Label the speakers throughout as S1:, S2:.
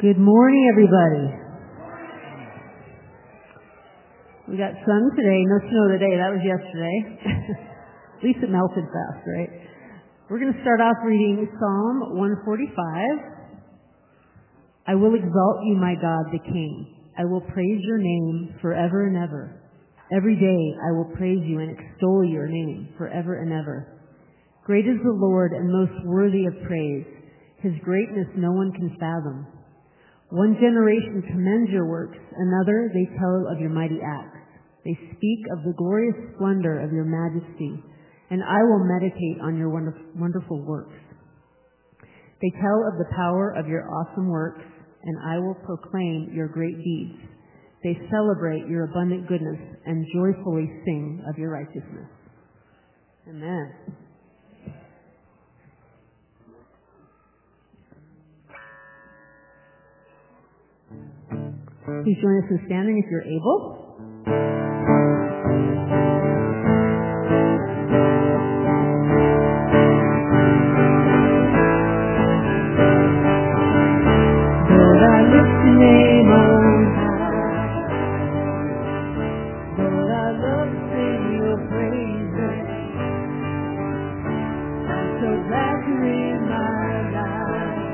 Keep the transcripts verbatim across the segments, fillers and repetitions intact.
S1: Good morning, everybody. We got sun today, no snow today. That was yesterday. At least it melted fast, right? We're going to start off reading Psalm one forty-five. I will exalt you, my God, the King. I will praise your name forever and ever. Every day I will praise you and extol your name forever and ever. Great is the Lord and most worthy of praise. His greatness no one can fathom. One generation commends your works, another they tell of your mighty acts. They speak of the glorious splendor of your majesty, and I will meditate on your wonderful works. They tell of the power of your awesome works, and I will proclaim your great deeds. They celebrate your abundant goodness and joyfully sing of your righteousness. Amen. Please join us in standing if you're able. Lord, I lift your name on high. Lord, I love to sing your praises. I'm so glad you're in my life.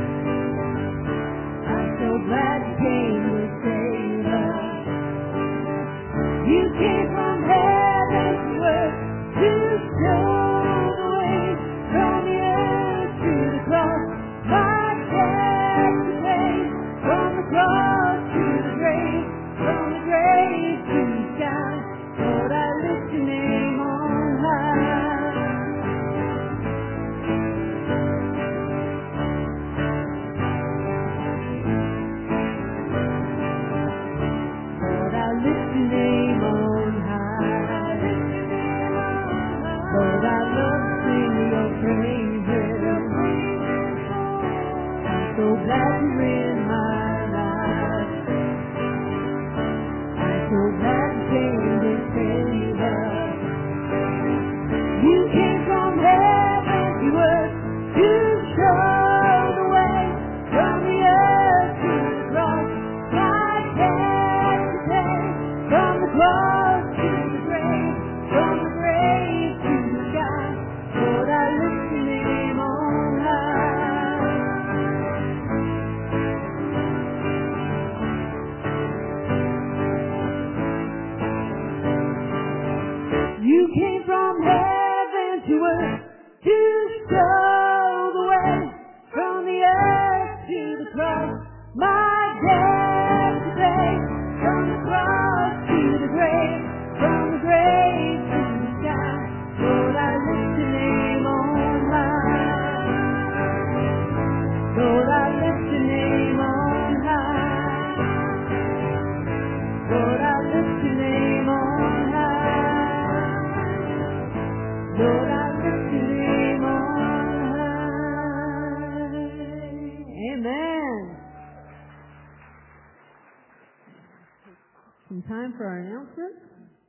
S1: I'm so glad you came to save us. You came from heaven to earth to show the way from the earth to the cross. My debt to pay from the cross to the grave, from the grave to the sky. Lord, I lift your name on high. Lord, I lift your name on high. Lord, I love to sing your praises. I'm so glad you're in my life. I'm so glad you came to save us. You came from heaven to earth to show the way from the earth to the cross. My debt to pay from the cross to the grave, from the grave to the sky. Lord, I lift your name on high. You came from heaven to earth to show the way from the earth to the cross. My debt to pay from the cross to the grave, from the grave to the sky. Lord, I lift your name on high. Lord, I lift your name on high. Lord, I lift your name on high. Lord, I lift your name on high. Amen. Some time for our announcements.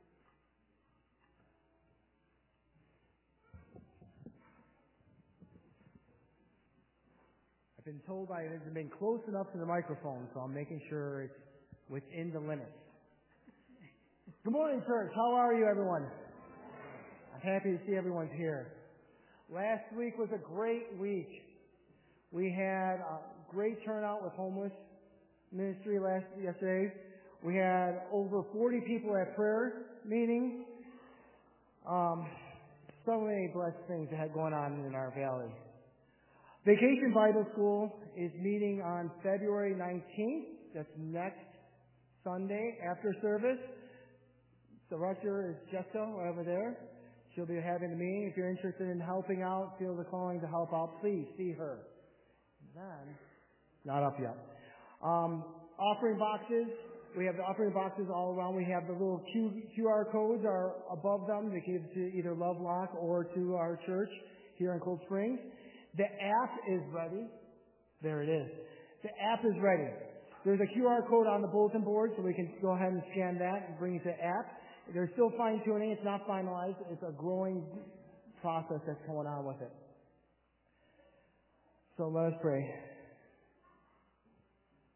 S2: I've been told I haven't been close enough to the microphone, so I'm making sure it's within the limits. Good morning, church. How are you, everyone? I'm happy to see everyone's here. Last week was a great week. We had a great turnout with homeless ministry last yesterday. We had over forty people at prayer meeting. Um, so many blessed things that had going on in our valley. Vacation Bible School is meeting on February nineteenth. That's next Sunday after service. The director is Jessica over there. She'll be having a meeting. If you're interested in helping out, feel the calling to help out, please see her. Then, not up yet. Um, offering boxes. We have the offering boxes all around. We have the little Q, QR codes are above them. They give to either Lovelock or to our church here in Cold Springs. The app is ready. There it is. The app is ready. There's a Q R code on the bulletin board, so we can go ahead and scan that and bring it to the app. They're still fine-tuning. It's not finalized. It's a growing process that's going on with it. So let us pray.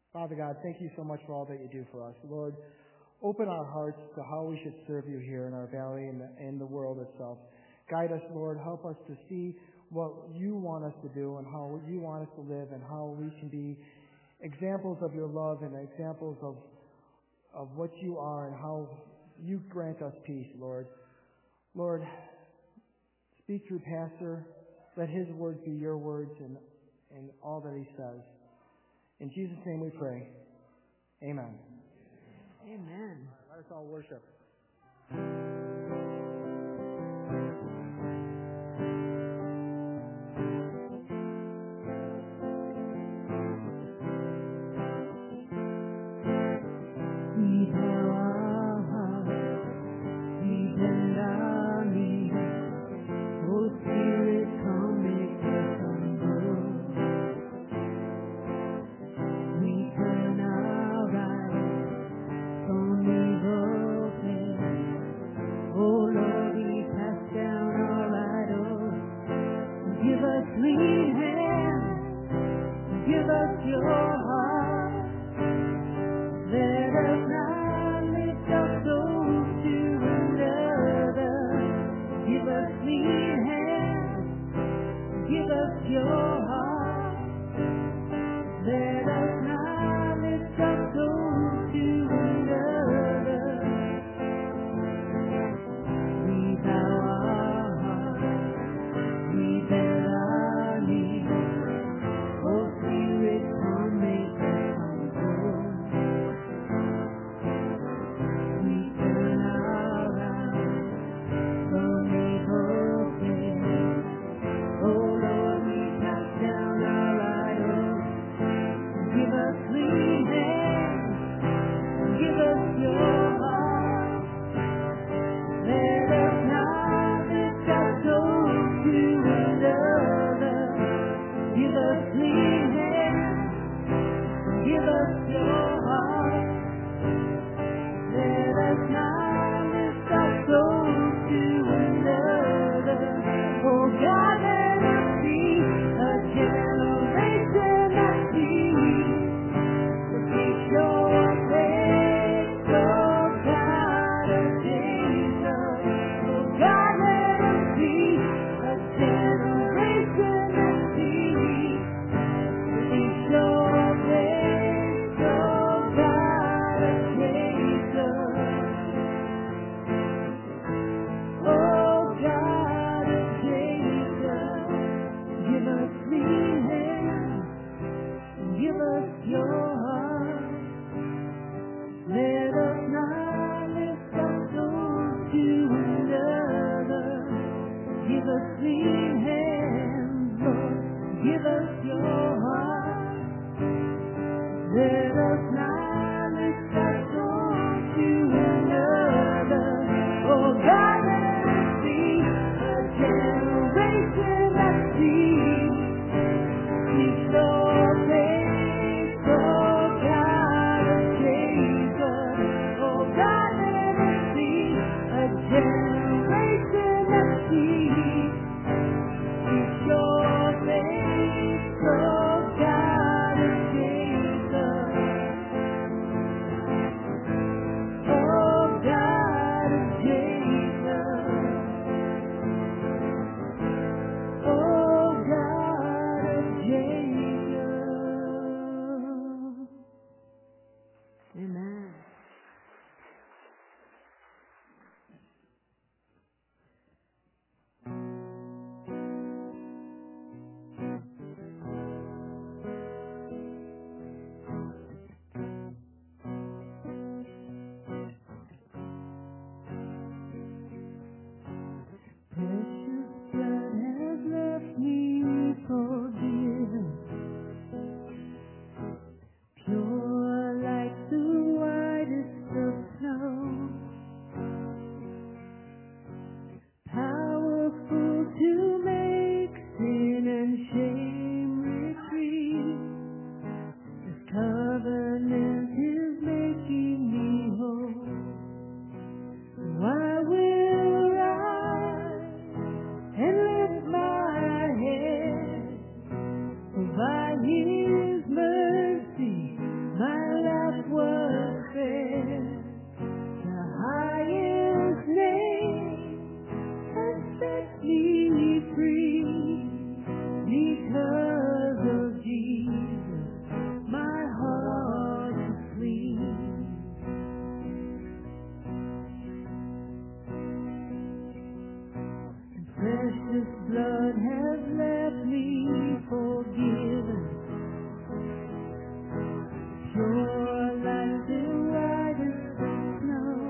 S2: Father God, thank you so much for all that you do for us. Lord, open our hearts to how we should serve you here in our valley and the, and the world itself. Guide us, Lord. Help us to see what you want us to do and how you want us to live and how we can be examples of your love and examples of of what you are and how you grant us peace, Lord. Lord, speak through Pastor. Let his words be your words and, and all that he says. In Jesus' name we pray. Amen.
S1: Amen.
S2: Let us all worship.
S1: We bow our hearts, we bend our knees. Oh, Spirit, come make us humble. We turn our eyes from evil things. His blood has left me forgiven. Pure like the whitest snow.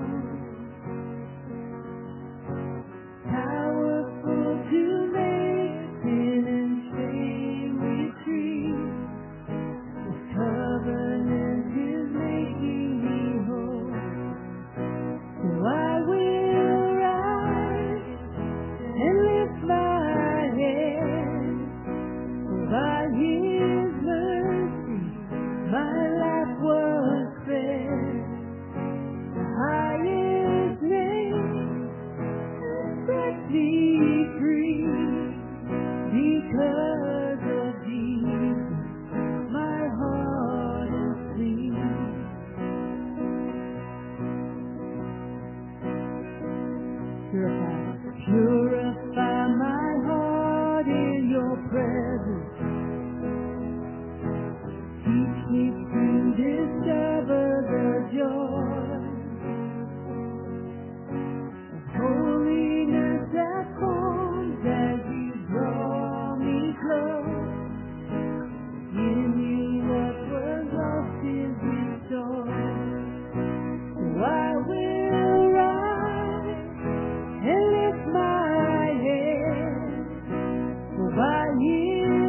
S1: Powerful to make sin and shame retreat. His covenant is making me whole. So I will rise and lift my head. By His mercy, my life was spared. The highest name set me free. Because of Jesus, my heart is free. Purify, purify my heart in Your presence. Teach me to discover the joy of holiness that comes as You draw me close. In You what was lost is restored. So I will rise and lift my head. For by His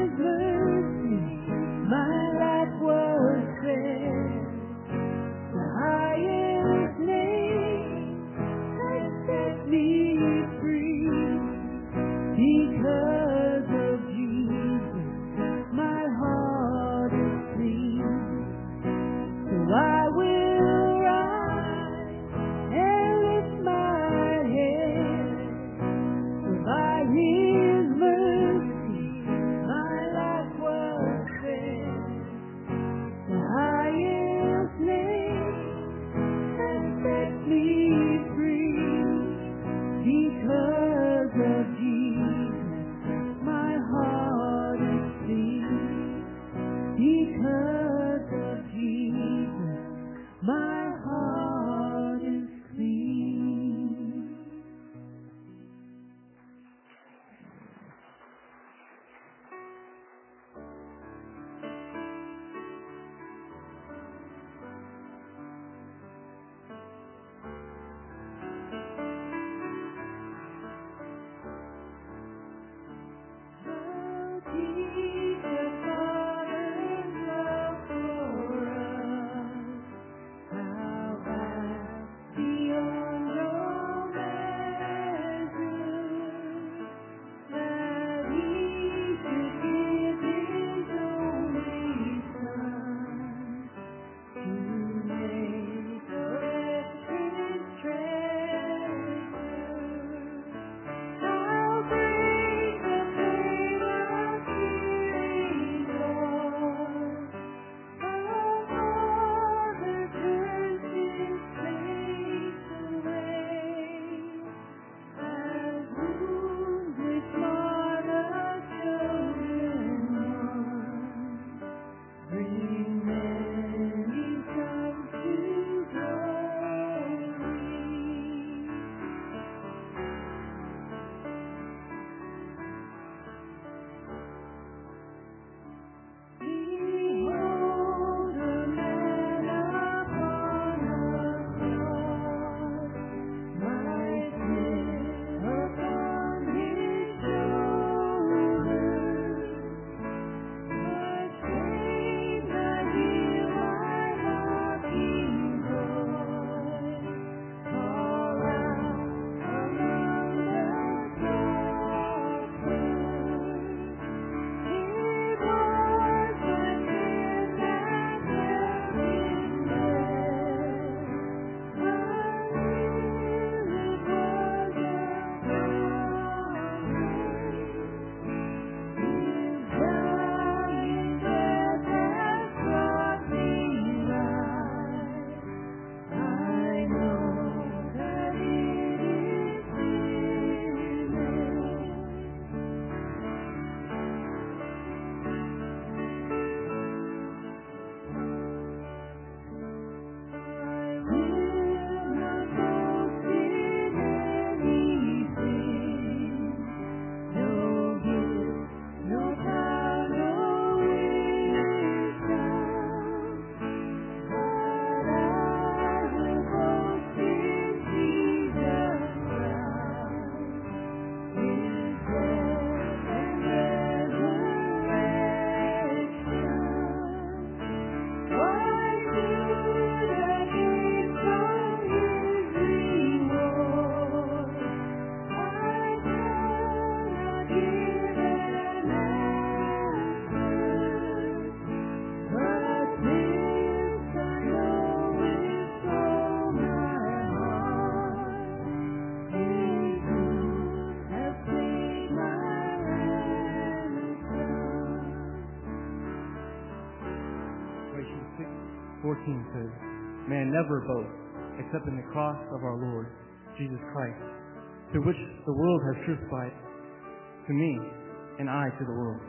S3: fourteen says, "Man never boasts except in the cross of our Lord Jesus Christ, through which the world has crucified to me, and I to the world."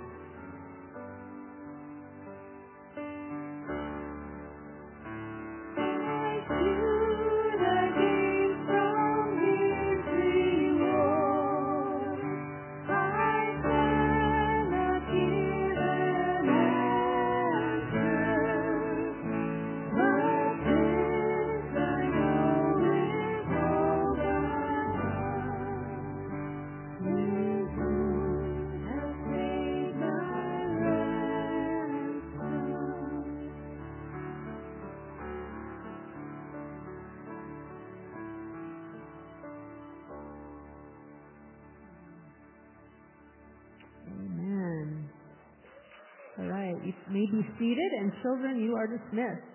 S1: Amen. All right, you may be seated, and children, you are dismissed.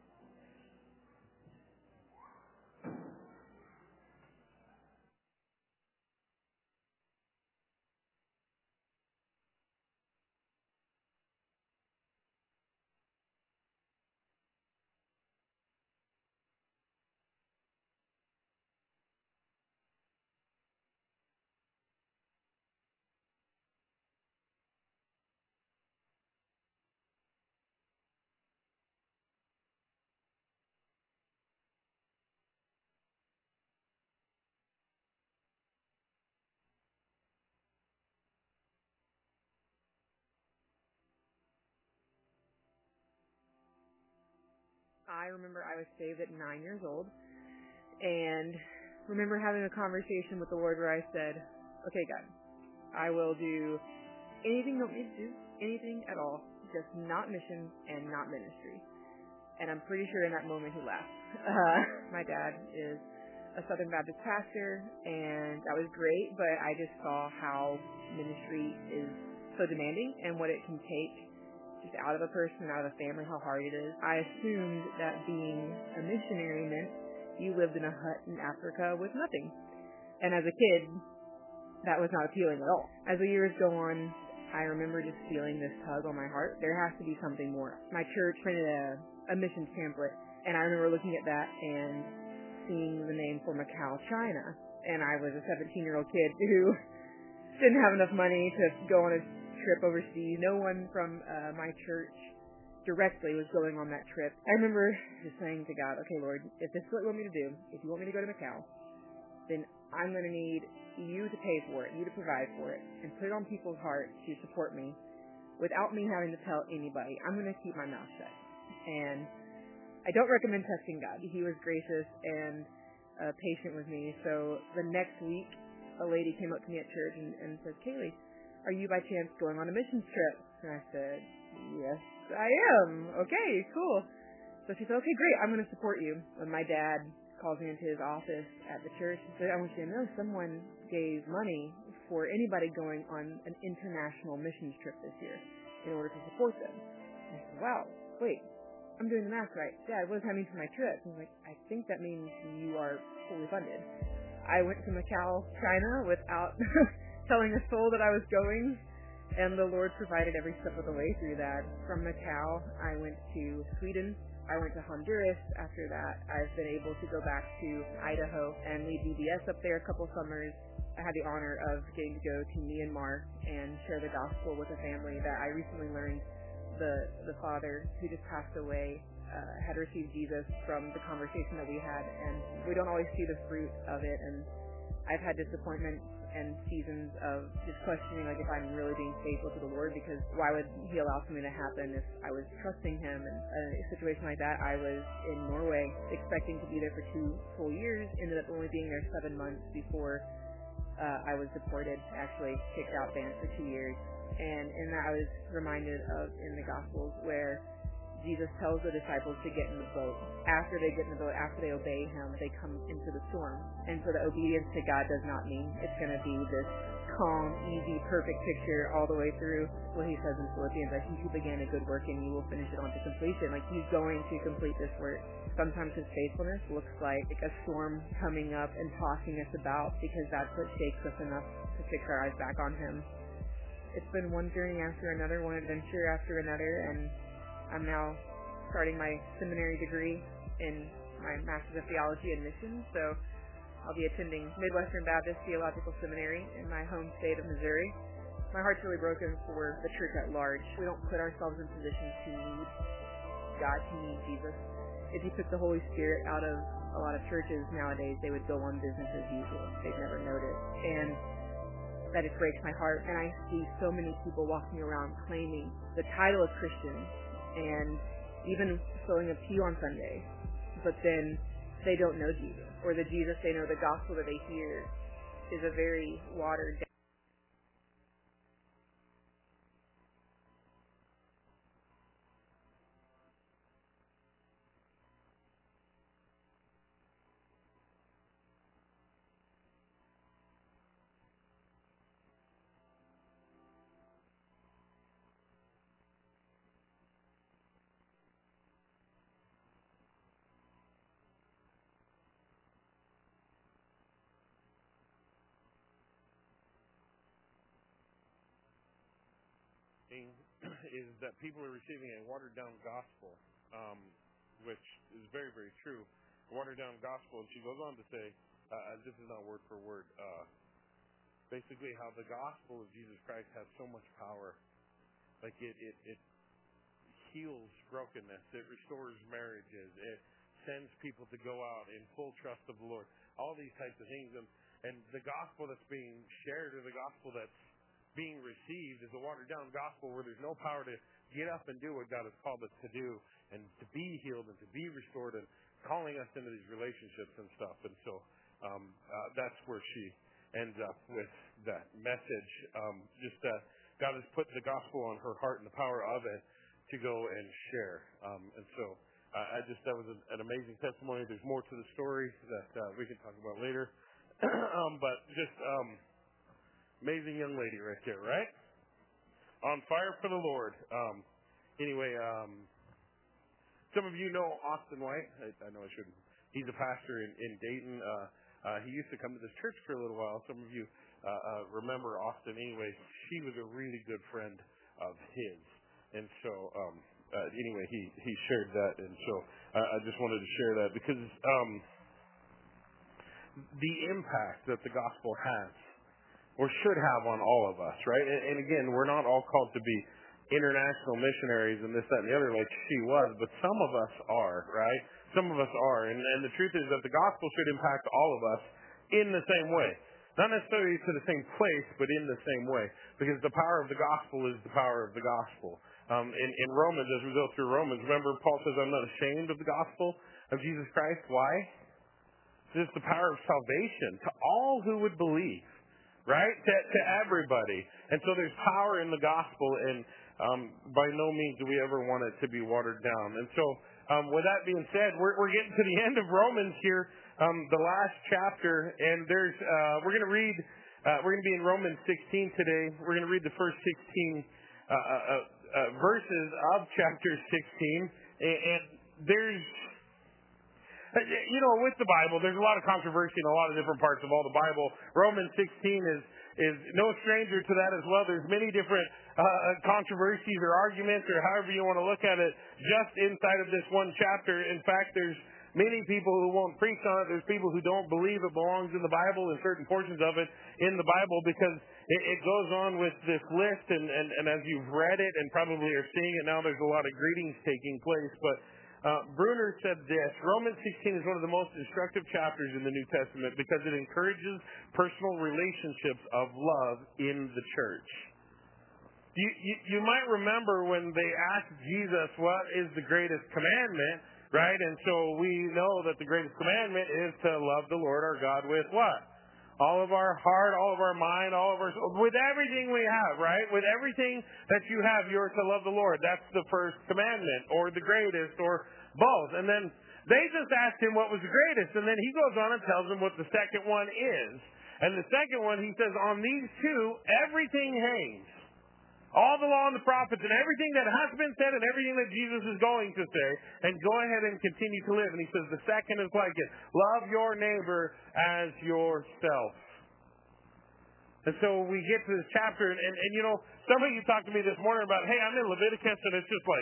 S4: I remember I was saved at nine years old, and remember having a conversation with the Lord where I said, "Okay, God, I will do anything you want me to do, anything at all, just not mission and not ministry." And I'm pretty sure in that moment he laughed. Uh, my dad is a Southern Baptist pastor, and that was great, but I just saw how ministry is so demanding and what it can take just out of a person, out of a family, how hard it is. I assumed that being a missionary meant you lived in a hut in Africa with nothing. And as a kid, that was not appealing at all. As the years go on, I remember just feeling this tug on my heart. There has to be something more. My church printed a, a missions pamphlet, and I remember looking at that and seeing the name for Macau, China. And I was a seventeen-year-old kid who didn't have enough money to go on a trip overseas. No one from uh, my church directly was going on that trip. I remember just saying to God, "Okay, Lord, if this is what you want me to do, if you want me to go to Macau, then I'm going to need you to pay for it, you to provide for it, and put it on people's hearts to support me without me having to tell anybody. I'm going to keep my mouth shut." And I don't recommend testing God. He was gracious and uh, patient with me. So the next week, a lady came up to me at church and, and said, "Kaylee, are you by chance going on a missions trip?" And I said, "Yes, I am." "Okay, cool." So she said, "Okay, great, I'm going to support you." When my dad calls me into his office at the church and said, "I want you to know someone gave money for anybody going on an international missions trip this year in order to support them." And I said, "Wow, wait, I'm doing the math right. Dad, what does that mean for my trip?" And I'm like, "I think that means you are fully funded." I went to Macau, China without telling a soul that I was going, and the Lord provided every step of the way through that. From Macau, I went to Sweden. I went to Honduras. After that, I've been able to go back to Idaho and lead V B S up there a couple summers. I had the honor of getting to go to Myanmar and share the gospel with a family that I recently learned the the father who just passed away uh, had received Jesus from the conversation that we had, and we don't always see the fruit of it. And I've had disappointments and seasons of just questioning, like, if I'm really being faithful to the Lord, because why would He allow something to happen if I was trusting Him? And a situation like that, I was in Norway expecting to be there for two full years, ended up only being there seven months before uh, I was deported, actually kicked out, banned for two years. And in that I was reminded of in the Gospels where Jesus tells the disciples to get in the boat. After they get in the boat, after they obey Him, they come into the storm. And so the obedience to God does not mean it's going to be this calm, easy, perfect picture all the way through. What He says in Philippians, "I think you began a good work and you will finish it on to completion." Like, He's going to complete this work. Sometimes His faithfulness looks like a storm coming up and tossing us about, because that's what shakes us enough to fix our eyes back on Him. It's been one journey after another, one adventure after another, and I'm now starting my seminary degree in my Master's of Theology and Missions. So I'll be attending Midwestern Baptist Theological Seminary in my home state of Missouri. My heart's really broken for the church at large. We don't put ourselves in positions to need God, to need Jesus. If you took the Holy Spirit out of a lot of churches nowadays, they would go on business as usual. They'd never notice. And that it breaks my heart. And I see so many people walking around claiming the title of Christian and even filling a pew on Sunday, but then they don't know Jesus. Or the Jesus they know, the gospel that they hear is a very watered down.
S5: Is that people are receiving a watered-down gospel, um, which is very, very true. A watered-down gospel, and she goes on to say, uh, this is not word for word, uh, basically how the gospel of Jesus Christ has so much power. Like it, it, it heals brokenness. It restores marriages. It sends people to go out in full trust of the Lord. All these types of things. And, and the gospel that's being shared, or the gospel that's being received, is a watered-down gospel where there's no power to get up and do what God has called us to do, and to be healed and to be restored, and calling us into these relationships and stuff. And so um, uh, that's where she ends up with that message. Um, just uh, God has put the gospel on her heart and the power of it to go and share. Um, and so uh, I just that was an, an amazing testimony. There's more to the story that uh, we can talk about later. um, but just um, amazing young lady right there, right? On fire for the Lord. Um, anyway, um, some of you know Austin White. I, I know I shouldn't. He's a pastor in, in Dayton. Uh, uh, he used to come to this church for a little while. Some of you uh, uh, remember Austin. Anyway, she was a really good friend of his. And so, um, uh, anyway, he, he shared that. And so uh, I just wanted to share that because um, the impact that the gospel has, or should have, on all of us, right? And, and again, we're not all called to be international missionaries and this, that, and the other like she was, but some of us are, right? Some of us are. And, and the truth is that the gospel should impact all of us in the same way. Not necessarily to the same place, but in the same way. Because the power of the gospel is the power of the gospel. Um, in, in Romans, as we go through Romans, remember Paul says, I'm not ashamed of the gospel of Jesus Christ. Why? It's the power of salvation to all who would believe. Right? To, to everybody. And so there's power in the gospel, and um, by no means do we ever want it to be watered down. And so um, with that being said, we're, we're getting to the end of Romans here, um, the last chapter, and there's uh, we're going to read, uh, we're going to be in Romans sixteen today. We're going to read the first sixteen uh, uh, uh, verses of chapter sixteen, and, and there's You know, with the Bible, there's a lot of controversy in a lot of different parts of all the Bible. Romans sixteen is is no stranger to that as well. There's many different uh, controversies or arguments, or however you want to look at it, just inside of this one chapter. In fact, there's many people who won't preach on it. There's people who don't believe it belongs in the Bible, and certain portions of it in the Bible, because it, it goes on with this list, and, and, and as you've read it and probably are seeing it now, there's a lot of greetings taking place. But Uh, Bruner said this: Romans sixteen is one of the most instructive chapters in the New Testament because it encourages personal relationships of love in the church. You, you, you might remember when they asked Jesus what is the greatest commandment, right? And so we know that the greatest commandment is to love the Lord our God with what? All of our heart, all of our mind, all of our soul, with everything we have, right? With everything that you have, you're to love the Lord. That's the first commandment, or the greatest, or both. And then they just asked him what was the greatest, and then he goes on and tells them what the second one is. And the second one, he says, on these two, everything hangs. All the law and the prophets and everything that has been said and everything that Jesus is going to say, and go ahead and continue to live. And he says the second is like it. Love your neighbor as yourself. And so we get to this chapter, and, and, and you know, some of you talked to me this morning about, hey, I'm in Leviticus, and it's just like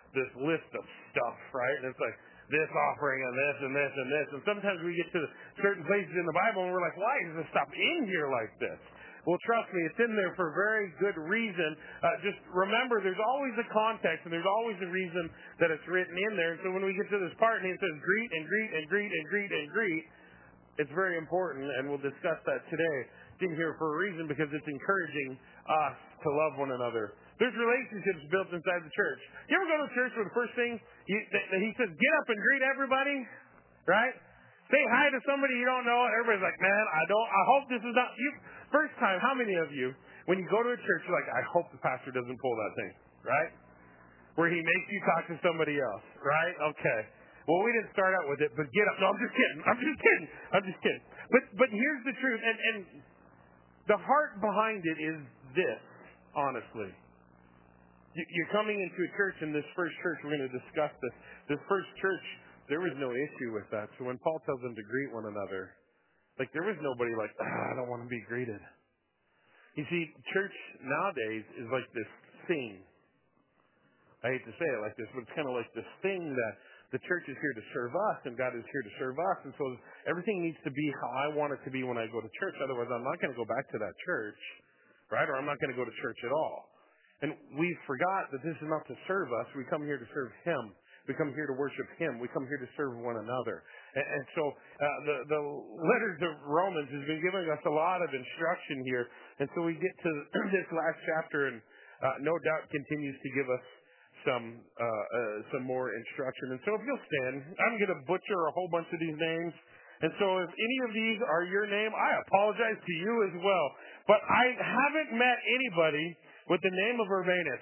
S5: this list of stuff, right? And it's like this offering and this and this and this. And sometimes we get to certain places in the Bible and we're like, why is this stuff in here like this? Well, trust me, it's in there for very good reason. Uh, just remember, there's always a context and there's always a reason that it's written in there. And so when we get to this part and it says greet and greet and greet and greet and greet, it's very important, and we'll discuss that today. It's in here for a reason because it's encouraging us to love one another. There's relationships built inside the church. You ever go to church where the first thing you, that, that he says, get up and greet everybody, right? Say hi to somebody you don't know. Everybody's like, man, I don't. I hope this is not you. First time, how many of you, when you go to a church, you're like, I hope the pastor doesn't pull that thing, right? Where he makes you talk to somebody else, right? Okay. Well, we didn't start out with it, but get up. No, I'm just kidding. I'm just kidding. I'm just kidding. But but here's the truth, and and the heart behind it is this, honestly. You're coming into a church, and this first church, we're going to discuss this. This first church, there was no issue with that. So when Paul tells them to greet one another, like there was nobody like, ah, I don't want to be greeted. You see, church nowadays is like this thing. I hate to say it like this, but it's kind of like this thing that the church is here to serve us, and God is here to serve us. And so everything needs to be how I want it to be when I go to church. Otherwise, I'm not going to go back to that church, right? Or I'm not going to go to church at all. And we forgot that this is not to serve us. We come here to serve Him. We come here to worship Him. We come here to serve one another. And, and so uh, the, the letters of Romans has been giving us a lot of instruction here. And so we get to this last chapter, and uh, no doubt continues to give us some uh, uh, some more instruction. And so if you'll stand, I'm going to butcher a whole bunch of these names. And so if any of these are your name, I apologize to you as well. But I haven't met anybody with the name of Urbanus.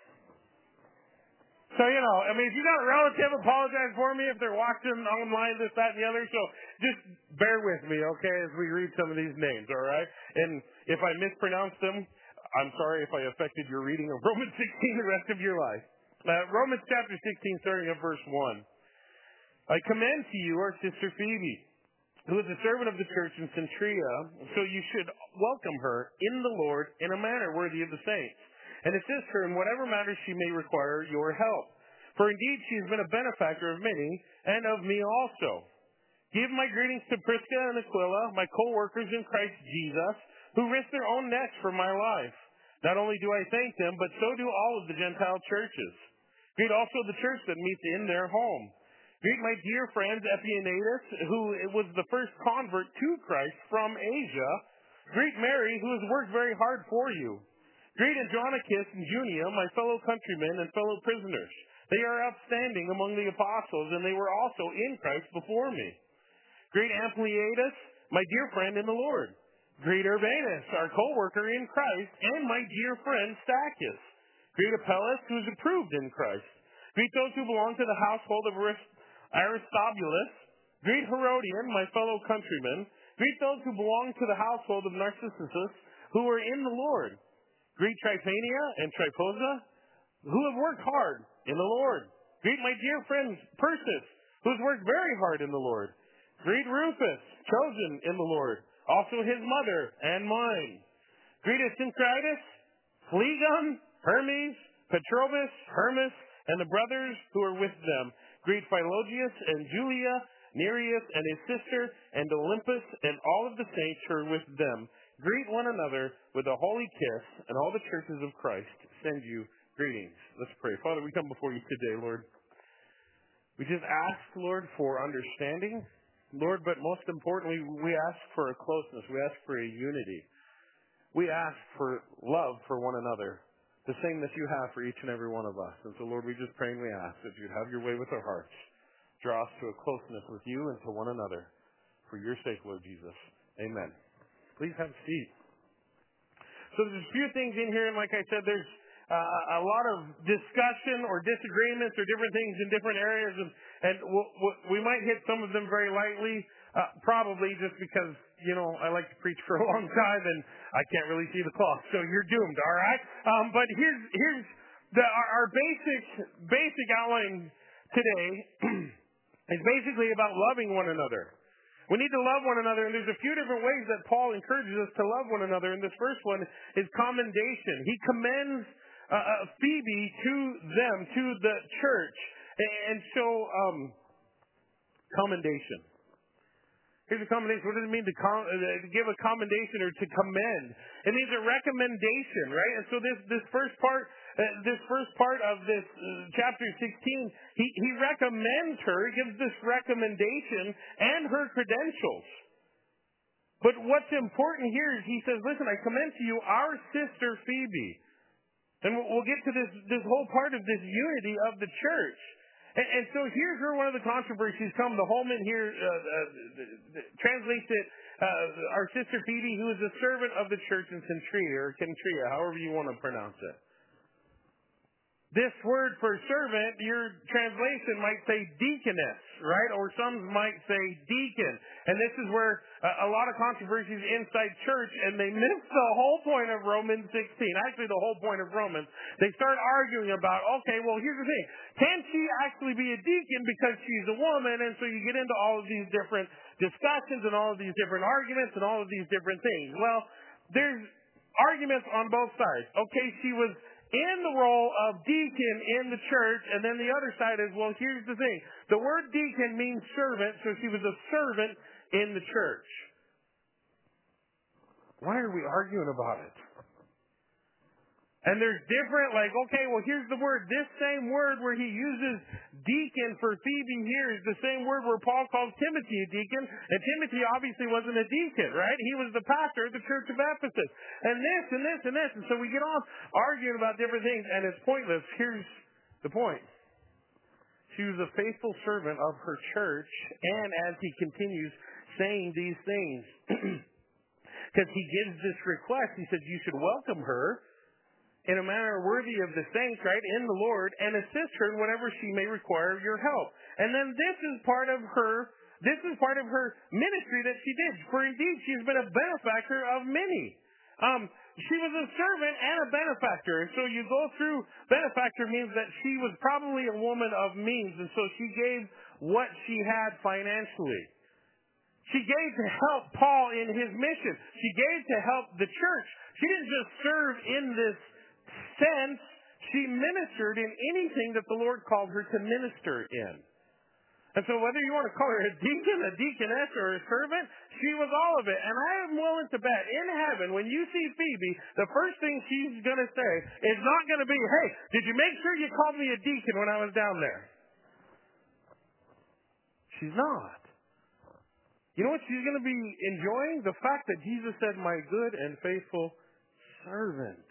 S5: So, you know, I mean, if you got a relative, apologize for me if they're watching online, this, that, and the other. So just bear with me, okay, as we read some of these names, all right? And if I mispronounced them, I'm sorry if I affected your reading of Romans sixteen the rest of your life. Uh, Romans chapter sixteen, starting at verse one. I commend to you our sister Phoebe, who is a servant of the church in Centuria, so you should welcome her in the Lord in a manner worthy of the saints, and assist her in whatever matters she may require your help. For indeed she has been a benefactor of many, and of me also. Give my greetings to Prisca and Aquila, my co-workers in Christ Jesus, who risked their own necks for my life. Not only do I thank them, but so do all of the Gentile churches. Greet also the church that meets in their home. Greet my dear friend Epaenetus, who was the first convert to Christ from Asia. Greet Mary, who has worked very hard for you. Greet Andronicus and Junia, my fellow countrymen and fellow prisoners. They are outstanding among the apostles, and they were also in Christ before me. Greet Ampliatus, my dear friend in the Lord. Greet Urbanus, our co-worker in Christ, and my dear friend Stachys. Greet Apelles, who is approved in Christ. Greet those who belong to the household of Aristobulus. Greet Herodion, my fellow countrymen. Greet those who belong to the household of Narcissus, who are in the Lord. Greet Tryphania and Tryphosa, who have worked hard in the Lord. Greet my dear friend Persis, who has worked very hard in the Lord. Greet Rufus, chosen in the Lord, also his mother and mine. Greet Asyncritus, Phlegon, Hermes, Petrobus, Hermas, and the brothers who are with them. Greet Philologus and Julia, Nereus and his sister, and Olympus, and all of the saints who are with them. Greet one another with a holy kiss, and all the churches of Christ send you greetings. Let's pray. Father, we come before you today, Lord. We just ask, Lord, for understanding, Lord, but most importantly, we ask for a closeness. We ask for a unity. We ask for love for one another, the same that you have for each and every one of us. And so, Lord, we just pray and we ask that you'd have your way with our hearts. Draw us to a closeness with you and to one another. For your sake, Lord Jesus. Amen. Please have a seat. So there's a few things in here, and like I said, there's uh, a lot of discussion or disagreements or different things in different areas, and, and we'll, we'll, we might hit some of them very lightly, uh, probably just because, you know, I like to preach for a long time, and I can't really see the clock, so you're doomed, all right? Um, but here's here's the, our, our basic basic outline today is basically about loving one another. We need to love one another, and there's a few different ways that Paul encourages us to love one another. And this first one is commendation. He commends uh, uh, Phoebe to them, to the church. And so, um, commendation. Here's a commendation. What does it mean to, com- uh, to give a commendation or to commend? It means a recommendation, right? And so this this first part, uh, this first part of this uh, chapter sixteen, he he recommends her. He gives this recommendation and her credentials. But what's important here is he says, "Listen, I commend to you our sister Phoebe," and we'll get to this this whole part of this unity of the church. And, and so here's where one of the controversies come. The Holman here uh, uh, translates it, uh, our sister Phoebe, who is a servant of the church in Centria, or Kentria, however you want to pronounce it. This word for servant, your translation might say deaconess, right? Or some might say deacon. And this is where a lot of controversies inside church, and they miss the whole point of Romans sixteen. Actually, the whole point of Romans. They start arguing about, okay, well, here's the thing. Can she actually be a deacon because she's a woman? And so you get into all of these different discussions and all of these different arguments and all of these different things. Well, there's arguments on both sides. Okay, she was in the role of deacon in the church, and then the other side is, well, here's the thing. The word deacon means servant, so she was a servant in the church. Why are we arguing about it? And there's different, like, okay, well, here's the word. This same word where he uses deacon for Phoebe here is the same word where Paul calls Timothy a deacon. And Timothy obviously wasn't a deacon, right? He was the pastor of the church of Ephesus. And this and this and this. And so we get off arguing about different things, and it's pointless. Here's the point. She was a faithful servant of her church, and as he continues saying these things, because he gives this request, he says, you should welcome her in a manner worthy of the saints, right, in the Lord, and assist her in whatever she may require your help. And then this is part of her, this is part of her ministry that she did. For indeed, she's been a benefactor of many. Um, she was a servant and a benefactor. And so you go through, benefactor means that she was probably a woman of means, and so she gave what she had financially. She gave to help Paul in his mission. She gave to help the church. She didn't just serve in this sense, she ministered in anything that the Lord called her to minister in. And so whether you want to call her a deacon, a deaconess, or a servant, she was all of it. And I am willing to bet in heaven, when you see Phoebe, the first thing she's going to say is not going to be, hey, did you make sure you called me a deacon when I was down there? She's not. You know what she's going to be enjoying? The fact that Jesus said, my good and faithful servant.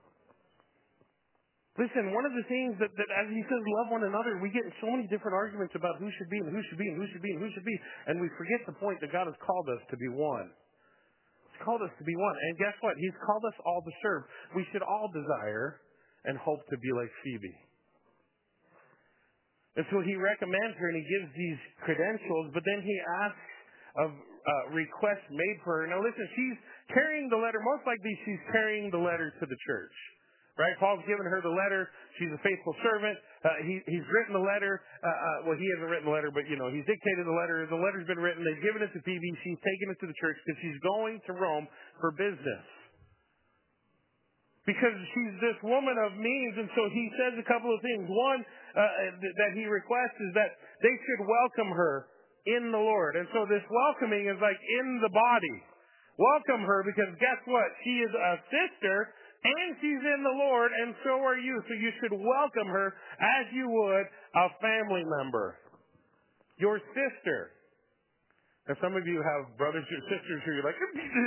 S5: Listen, one of the things that, that, as he says, love one another, we get so many different arguments about who should be and who should be and who should be and who should be, and we forget the point that God has called us to be one. He's called us to be one. And guess what? He's called us all to serve. We should all desire and hope to be like Phoebe. And so he recommends her and he gives these credentials, but then he asks of uh, requests made for her. Now listen, she's carrying the letter. Most likely she's carrying the letter to the church. Right? Paul's given her the letter. She's a faithful servant. Uh, he, he's written the letter. Uh, uh, well, he hasn't written the letter, but, you know, he's dictated the letter. The letter's been written. They've given it to Phoebe. She's taken it to the church because she's going to Rome for business. Because she's this woman of means, and so he says a couple of things. One uh, that he requests is that they should welcome her in the Lord. And so this welcoming is like in the body. Welcome her because guess what? She is a sister. And she's in the Lord, and so are you. So you should welcome her as you would a family member. Your sister. Now, some of you have brothers or sisters who you're like,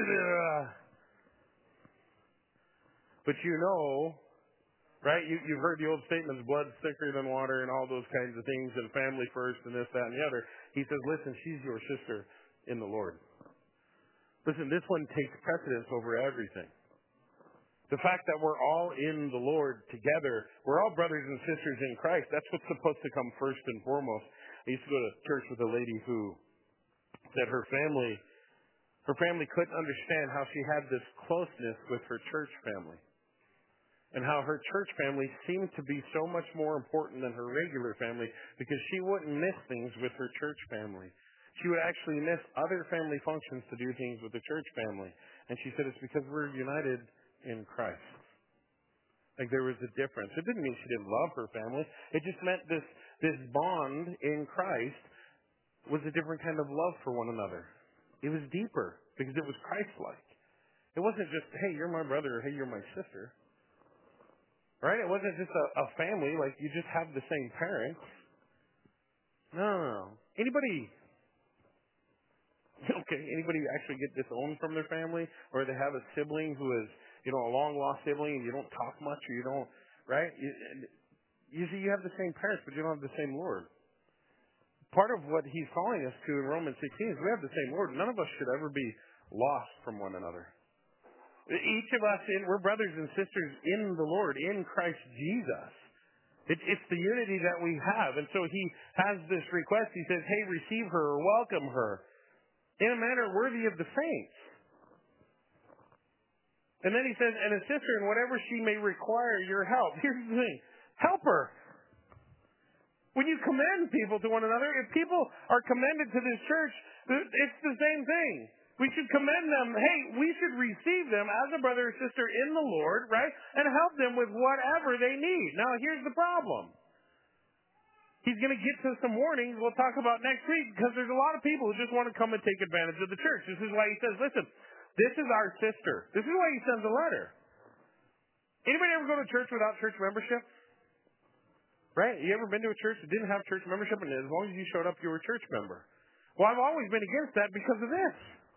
S5: but you know, right? You, you've heard the old statements, blood's thicker than water and all those kinds of things, and family first and this, that, and the other. He says, listen, she's your sister in the Lord. Listen, this one takes precedence over everything. The fact that we're all in the Lord together, we're all brothers and sisters in Christ. That's what's supposed to come first and foremost. I used to go to church with a lady who said her family, her family couldn't understand how she had this closeness with her church family. And how her church family seemed to be so much more important than her regular family because she wouldn't miss things with her church family. She would actually miss other family functions to do things with the church family. And she said it's because we're united in Christ. Like there was a difference. It didn't mean she didn't love her family. It just meant this, this bond in Christ was a different kind of love for one another. It was deeper because it was Christ-like. It wasn't just, hey, you're my brother, or hey, you're my sister. Right? It wasn't just a, a family, like you just have the same parents. No, no, no. Anybody, okay, anybody actually get disowned from their family? Or they have a sibling who is, you know, a long-lost sibling and you don't talk much or you don't, right? You, usually you have the same parents, but you don't have the same Lord. Part of what he's calling us to in Romans sixteen is we have the same Lord. None of us should ever be lost from one another. Each of us, in, we're brothers and sisters in the Lord, in Christ Jesus. It, it's the unity that we have. And so he has this request. He says, hey, receive her or welcome her in a manner worthy of the saints. And then he says, and a sister in whatever she may require your help. Here's the thing. Help her. When you commend people to one another, if people are commended to this church, it's the same thing. We should commend them. Hey, we should receive them as a brother or sister in the Lord, right? And help them with whatever they need. Now, here's the problem. He's going to get to some warnings we'll talk about next week because there's a lot of people who just want to come and take advantage of the church. This is why he says, listen, this is our sister. This is why he sends a letter. Anybody ever go to church without church membership? Right? You ever been to a church that didn't have church membership, and as long as you showed up, you were a church member? Well, I've always been against that because of this.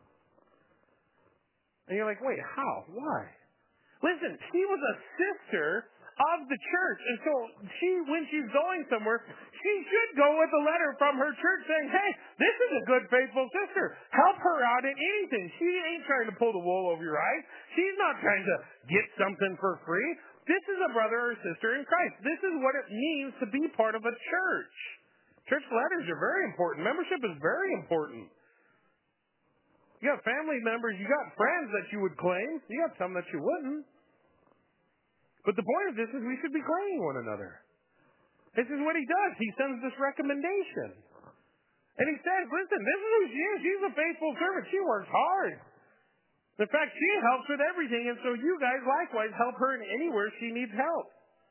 S5: And you're like, wait, how? Why? Listen, she was a sister of the church. And so she, when she's going somewhere, she should go with a letter from her church saying, hey, this is a good, faithful sister. Help her out in anything. She ain't trying to pull the wool over your eyes. She's not trying to get something for free. This is a brother or sister in Christ. This is what it means to be part of a church. Church letters are very important. Membership is very important. You got family members, you got friends that you would claim. You got some that you wouldn't. But the point of this is we should be claiming one another. This is what he does. He sends this recommendation. And he says, listen, this is who she is. She's a faithful servant. She works hard. In fact, she helps with everything, and so you guys likewise help her in anywhere she needs help.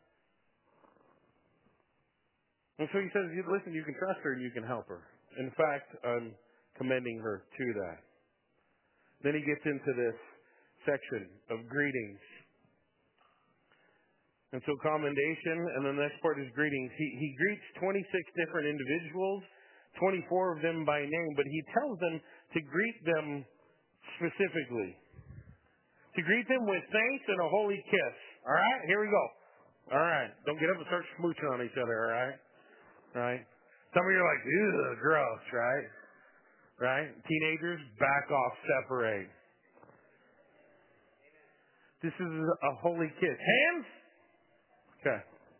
S5: And so he says, listen, you can trust her and you can help her. In fact, I'm commending her to that. Then he gets into this section of greetings. And so commendation, and the next part is greetings. He, he greets twenty-six different individuals, twenty-four of them by name, but he tells them to greet them specifically. To greet them with thanks and a holy kiss. All right? Here we go. All right. Don't get up and start smooching on each other, all right? All right? Some of you are like, ew, gross, right? Right? Teenagers, back off, separate. This is a holy kiss. Hands? Okay.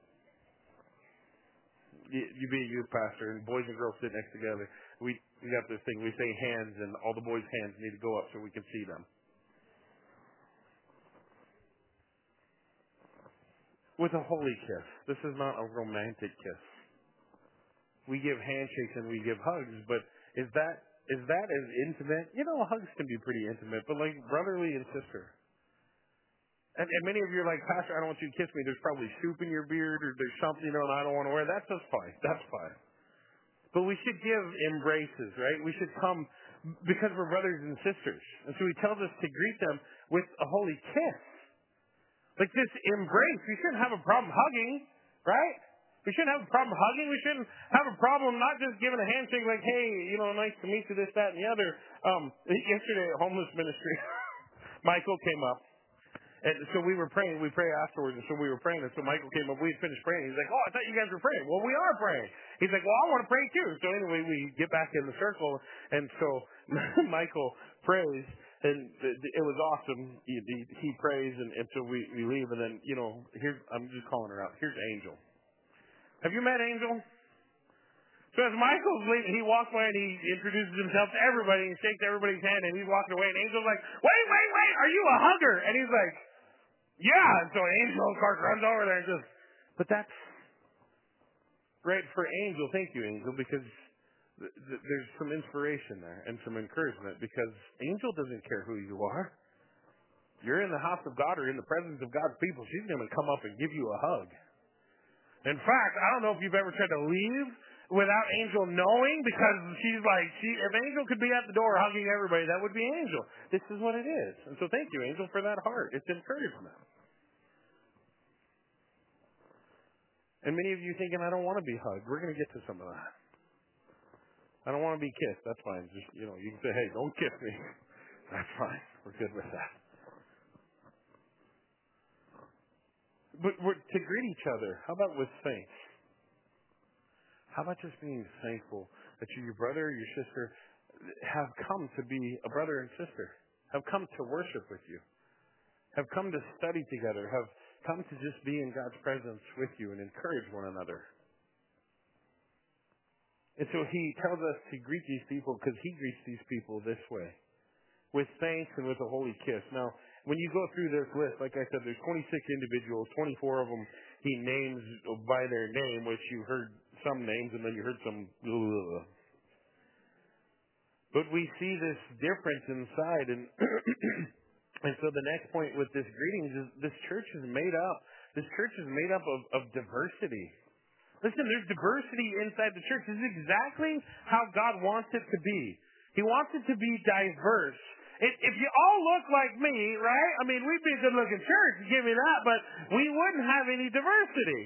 S5: You, you be a youth pastor, and boys and girls sit next together. We we got this thing. We say hands, and all the boys' hands need to go up so we can see them. With a holy kiss. This is not a romantic kiss. We give handshakes and we give hugs, but is that is that as intimate? You know, hugs can be pretty intimate, but like brotherly and sister. And, and many of you are like, Pastor, I don't want you to kiss me. There's probably soup in your beard, or there's something, you know, and I don't want to wear. That's just fine. That's fine. But we should give embraces, right? We should come because we're brothers and sisters. And so he tells us to greet them with a holy kiss. Like this embrace. We shouldn't have a problem hugging, right? We shouldn't have a problem hugging. We shouldn't have a problem not just giving a handshake like, hey, you know, nice to meet you, this, that, and the other. Um, yesterday at homeless ministry, Michael came up. And so we were praying. We pray afterwards, and so we were praying. And so Michael came up. We had finished praying. He's like, oh, I thought you guys were praying. Well, we are praying. He's like, well, I want to pray too. So anyway, we get back in the circle, and so Michael prays, and it was awesome. He, he, he prays, and, and so we, we leave, and then, you know, here's, I'm just calling her out. Here's Angel. Have you met Angel? So as Michael's leaving, he walks away and he introduces himself to everybody and shakes everybody's hand, and he's walking away, and Angel's like, wait, wait, wait, are you a hugger? And he's like, yeah. And so Angel, of course, runs over there and just, but that's great for Angel. Thank you, Angel, because th- th- there's some inspiration there and some encouragement, because Angel doesn't care who you are. you're in the house of God or in the presence of God's people, she's going to come up and give you a hug. In fact, I don't know if you've ever tried to leave without Angel knowing, because she's like, she, if Angel could be at the door hugging everybody, that would be Angel. This is what it is. And so thank you, Angel, for that heart. It's encouragement. And many of you thinking, I don't want to be hugged. We're going to get to some of that. I don't want to be kissed. That's fine. Just, you know, you can say, hey, don't kiss me. That's fine. We're good with that. But we're, to greet each other, how about with thanks? How about just being thankful that you, your brother or your sister have come to be a brother and sister, have come to worship with you, have come to study together, have come to just be in God's presence with you and encourage one another. And so he tells us to greet these people because he greets these people this way, with thanks and with a holy kiss. Now, when you go through this list, like I said, there's twenty-six individuals, twenty-four of them he names by their name, which you heard some names and then you heard some. Ugh. But we see this difference inside, and and so the next point with this greetings is this church is made up. This church is made up of, of diversity. Listen, there's diversity inside the church. This is exactly how God wants it to be. He wants it to be diverse. If, if you all look like me, right? I mean, we'd be a good-looking church, give me that, but we wouldn't have any diversity.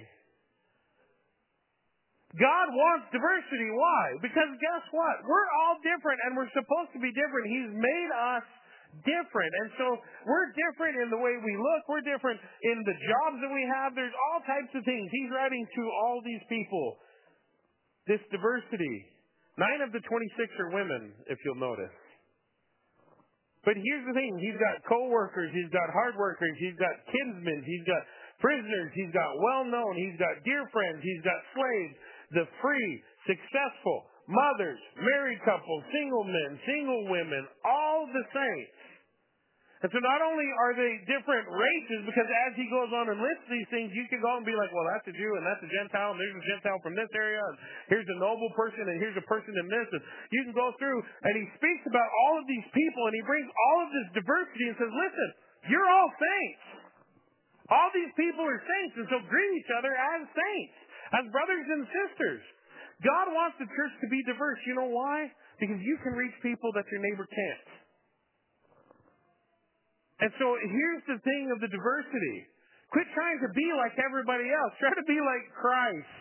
S5: God wants diversity. Why? Because guess what? We're all different, and we're supposed to be different. He's made us different. And so we're different in the way we look. We're different in the jobs that we have. There's all types of things. He's writing to all these people. This diversity. Nine of the twenty-six are women, if you'll notice. But here's the thing. He's got co-workers. He's got hard workers. He's got kinsmen. He's got prisoners. He's got well-known. He's got dear friends. He's got slaves. The free, successful, mothers, married couples, single men, single women, all the saints. And so not only are they different races, because as he goes on and lists these things, you can go and be like, well, that's a Jew and that's a Gentile, and there's a Gentile from this area, and here's a noble person, and here's a person in this. And you can go through, and he speaks about all of these people, and he brings all of this diversity and says, listen, you're all saints. All these people are saints, and so greet each other as saints, as brothers and sisters. God wants the church to be diverse. You know why? Because you can reach people that your neighbor can't. And so here's the thing of the diversity. Quit trying to be like everybody else. Try to be like Christ.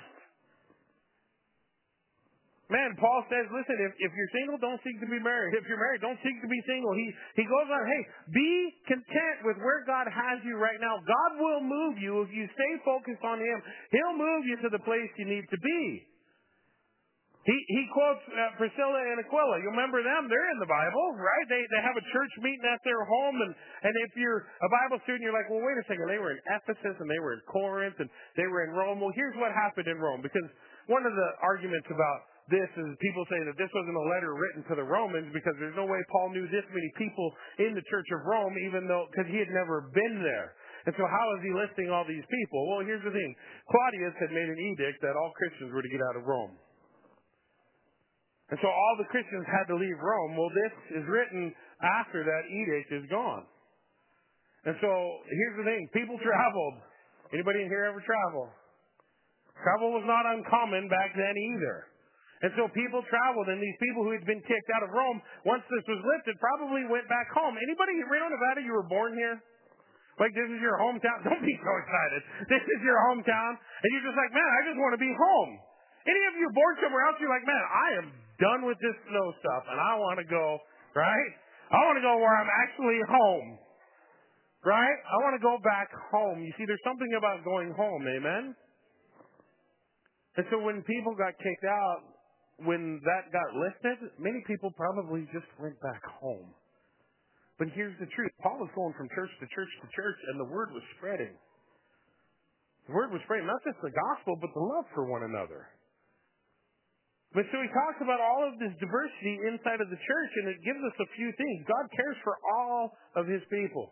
S5: Man, Paul says, listen, if, if you're single, don't seek to be married. If you're married, don't seek to be single. He, he goes on, hey, be content with where God has you right now. God will move you if you stay focused on Him. He'll move you to the place you need to be. He he quotes uh, Priscilla and Aquila. You remember them? They're in the Bible, right? They they have a church meeting at their home, and, and if you're a Bible student, you're like, well, wait a second. They were in Ephesus, and they were in Corinth, and they were in Rome. Well, here's what happened in Rome, because one of the arguments about this is people say that this wasn't a letter written to the Romans because there's no way Paul knew this many people in the Church of Rome, even though, because he had never been there. And so how is he listing all these people? Well, here's the thing. Claudius had made an edict that all Christians were to get out of Rome. And so all the Christians had to leave Rome. Well, this is written after that edict is gone. And so here's the thing. People traveled. Anybody in here ever travel? Travel was not uncommon back then either. And so people traveled, and these people who had been kicked out of Rome, once this was lifted, probably went back home. Anybody in Reno, Nevada, you were born here? Like, this is your hometown? Don't be so excited. This is your hometown. And you're just like, man, I just want to be home. Any of you born somewhere else, you're like, man, I am done with this snow stuff, and I want to go, right? I want to go where I'm actually home, right? I want to go back home. You see, there's something about going home, amen? And so when people got kicked out, when that got lifted, many people probably just went back home. But here's the truth. Paul was going from church to church to church, and the word was spreading. The word was spreading, not just the gospel, but the love for one another. But so he talks about all of this diversity inside of the church, and it gives us a few things. God cares for all of His people.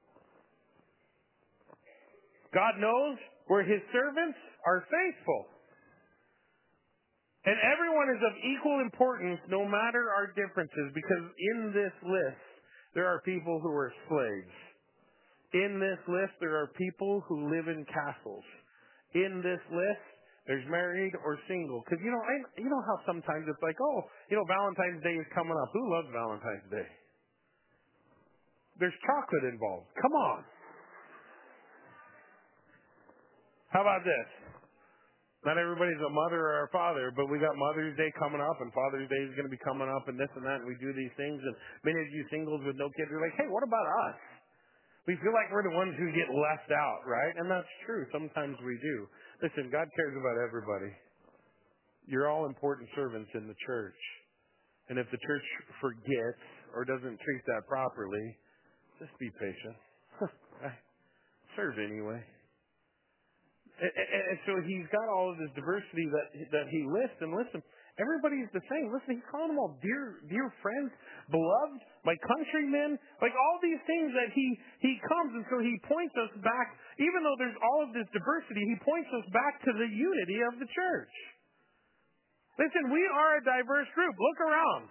S5: God knows where His servants are faithful. And everyone is of equal importance, no matter our differences, because in this list, there are people who are slaves. In this list, there are people who live in castles. In this list, there's married or single. Because, you know, I, you know how sometimes it's like, oh, you know, Valentine's Day is coming up. Who loves Valentine's Day? There's chocolate involved. Come on. How about this? Not everybody's a mother or a father, but we got Mother's Day coming up, and Father's Day is going to be coming up, and this and that, and we do these things. And many of you singles with no kids are like, hey, what about us? We feel like we're the ones who get left out, right? And that's true. Sometimes we do. Listen, God cares about everybody. You're all important servants in the church. And if the church forgets or doesn't treat that properly, just be patient. Serve anyway. And, and, and so he's got all of this diversity that that he lists. And listen, everybody's the same. Listen, he's calling them all dear, dear friends, beloved, my countrymen, like all these things that he he comes. And so he points us back, even though there's all of this diversity, he points us back to the unity of the church. Listen, we are a diverse group. Look around.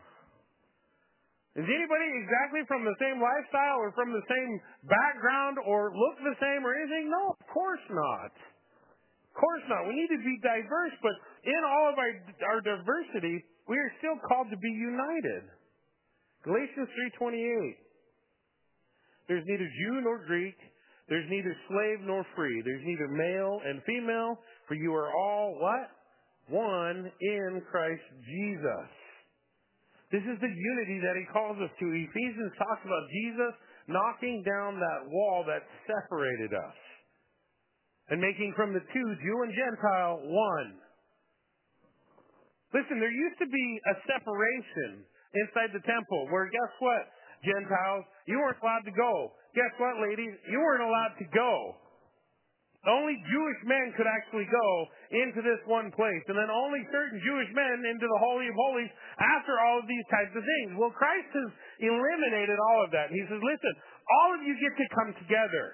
S5: Is anybody exactly from the same lifestyle or from the same background or look the same or anything? No, of course not. Of course not. We need to be diverse, but in all of our, our diversity, we are still called to be united. Galatians three twenty-eight. There's neither Jew nor Greek. There's neither slave nor free. There's neither male and female, for you are all what? One in Christ Jesus. This is the unity that he calls us to. Ephesians talks about Jesus knocking down that wall that separated us and making from the two, Jew and Gentile, one. Listen, there used to be a separation inside the temple where, guess what, Gentiles, you weren't allowed to go. Guess what, ladies, you weren't allowed to go. Only Jewish men could actually go into this one place. And then only certain Jewish men into the Holy of Holies after all of these types of things. Well, Christ has eliminated all of that. He says, listen, all of you get to come together.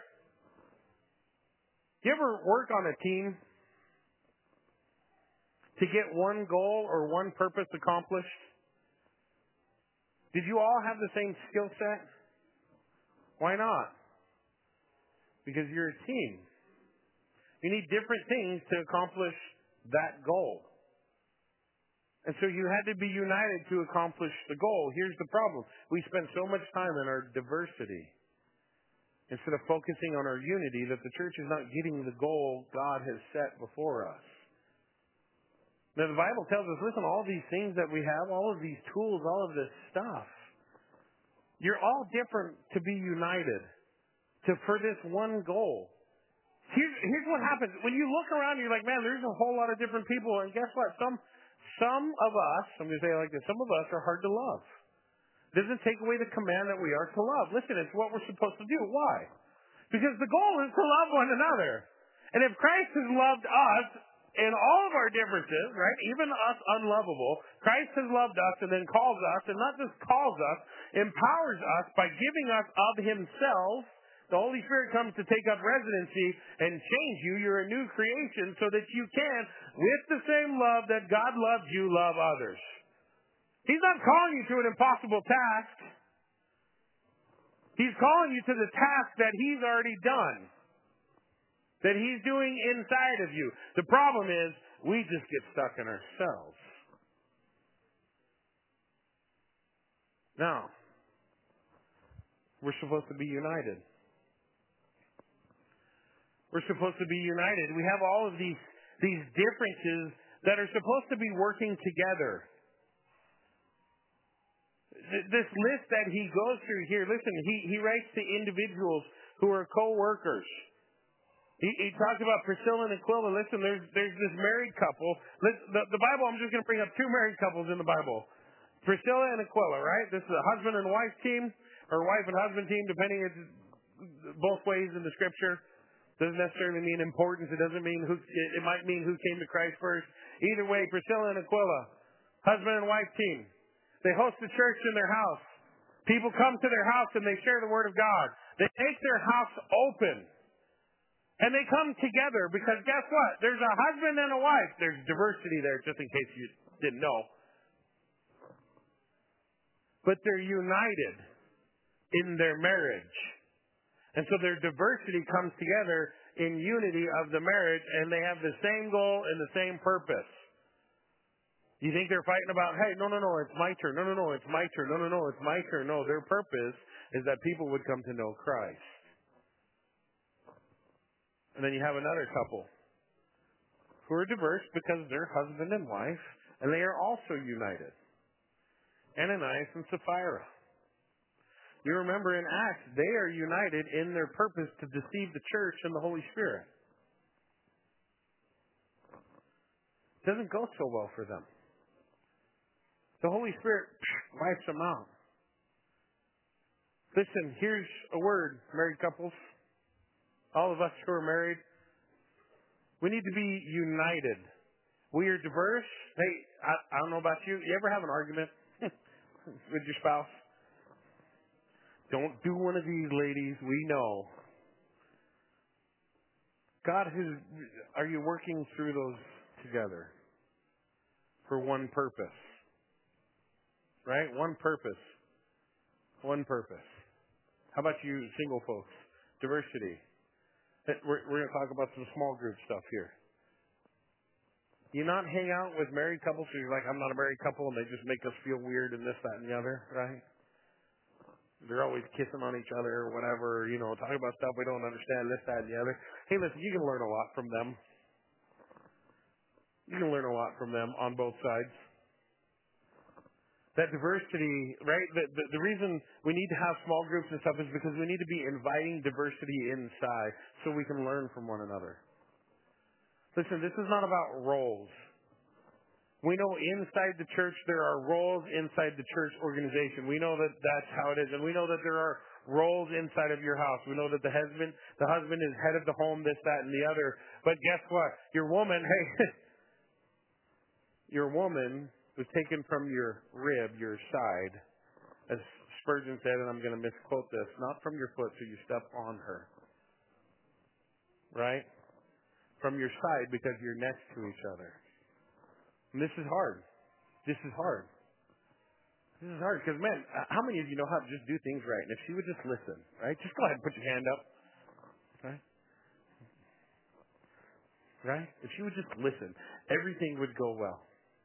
S5: You ever work on a team to get one goal or one purpose accomplished? Did you all have the same skill set? Why not? Because you're a team. You need different things to accomplish that goal. And so you had to be united to accomplish the goal. Here's the problem. We spend so much time in our diversity instead of focusing on our unity that the church is not getting the goal God has set before us. Now the Bible tells us, listen, all these things that we have, all of these tools, all of this stuff, you're all different to be united to for this one goal. Here's, here's what happens. When you look around, you're like, man, there's a whole lot of different people. And guess what? Some some of us, I'm going to say it like this, some of us are hard to love. It doesn't take away the command that we are to love. Listen, it's what we're supposed to do. Why? Because the goal is to love one another. And if Christ has loved us in all of our differences, right, even us unlovable, Christ has loved us and then calls us, and not just calls us, empowers us by giving us of himself. The Holy Spirit comes to take up residency and change you. You're a new creation so that you can, with the same love that God loves you, love others. He's not calling you to an impossible task. He's calling you to the task that he's already done, that he's doing inside of you. The problem is we just get stuck in ourselves. Now, we're supposed to be united. We're supposed to be united. We have all of these, these differences that are supposed to be working together. This list that he goes through here, listen, he, he writes to individuals who are co-workers. He, he talks about Priscilla and Aquila. Listen, there's, there's this married couple. The, the Bible, I'm just going to bring up two married couples in the Bible. Priscilla and Aquila, right? This is a husband and wife team, or wife and husband team, depending, it's both ways in the scripture. Doesn't necessarily mean importance. It doesn't mean who, it might mean who came to Christ first. Either way, Priscilla and Aquila, husband and wife team. They host a church in their house. People come to their house and they share the word of God. They make their house open. And they come together because guess what? There's a husband and a wife. There's diversity there, just in case you didn't know. But they're united in their marriage. And so their diversity comes together in unity of the marriage, and they have the same goal and the same purpose. You think they're fighting about, hey, no, no, no, it's my turn. No, no, no, it's my turn. No, no, no, it's my turn. No, their purpose is that people would come to know Christ. And then you have another couple who are diverse because they're husband and wife, and they are also united. Ananias and Sapphira. You remember in Acts, they are united in their purpose to deceive the church and the Holy Spirit. It doesn't go so well for them. The Holy Spirit wipes them out. Listen, here's a word, married couples. All of us who are married, we need to be united. We are diverse. Hey, I, I don't know about you. You ever have an argument with your spouse? Don't do one of these, ladies. We know. God has, are you working through those together for one purpose? Right? One purpose. One purpose. How about you single folks? Diversity. We're, we're going to talk about some small group stuff here. You not hang out with married couples so you're like, I'm not a married couple, and they just make us feel weird and this, that, and the other, right? They're always kissing on each other or whatever, you know, talking about stuff we don't understand, this, that, and the other. Hey, listen, you can learn a lot from them. You can learn a lot from them on both sides. That diversity, right? The, the, the reason we need to have small groups and stuff is because we need to be inviting diversity inside so we can learn from one another. Listen, this is not about roles. We know inside the church there are roles inside the church organization. We know that that's how it is. And we know that there are roles inside of your house. We know that the husband, the husband is head of the home, this, that, and the other. But guess what? Your woman, hey, your woman was taken from your rib, your side, as Spurgeon said, and I'm going to misquote this, not from your foot so you step on her. Right? From your side because you're next to each other. And this is hard. This is hard. This is hard because, man, how many of you know how to just do things right? And if she would just listen, right? Just go ahead and put your hand up. Right? Right? If she would just listen, everything would go well.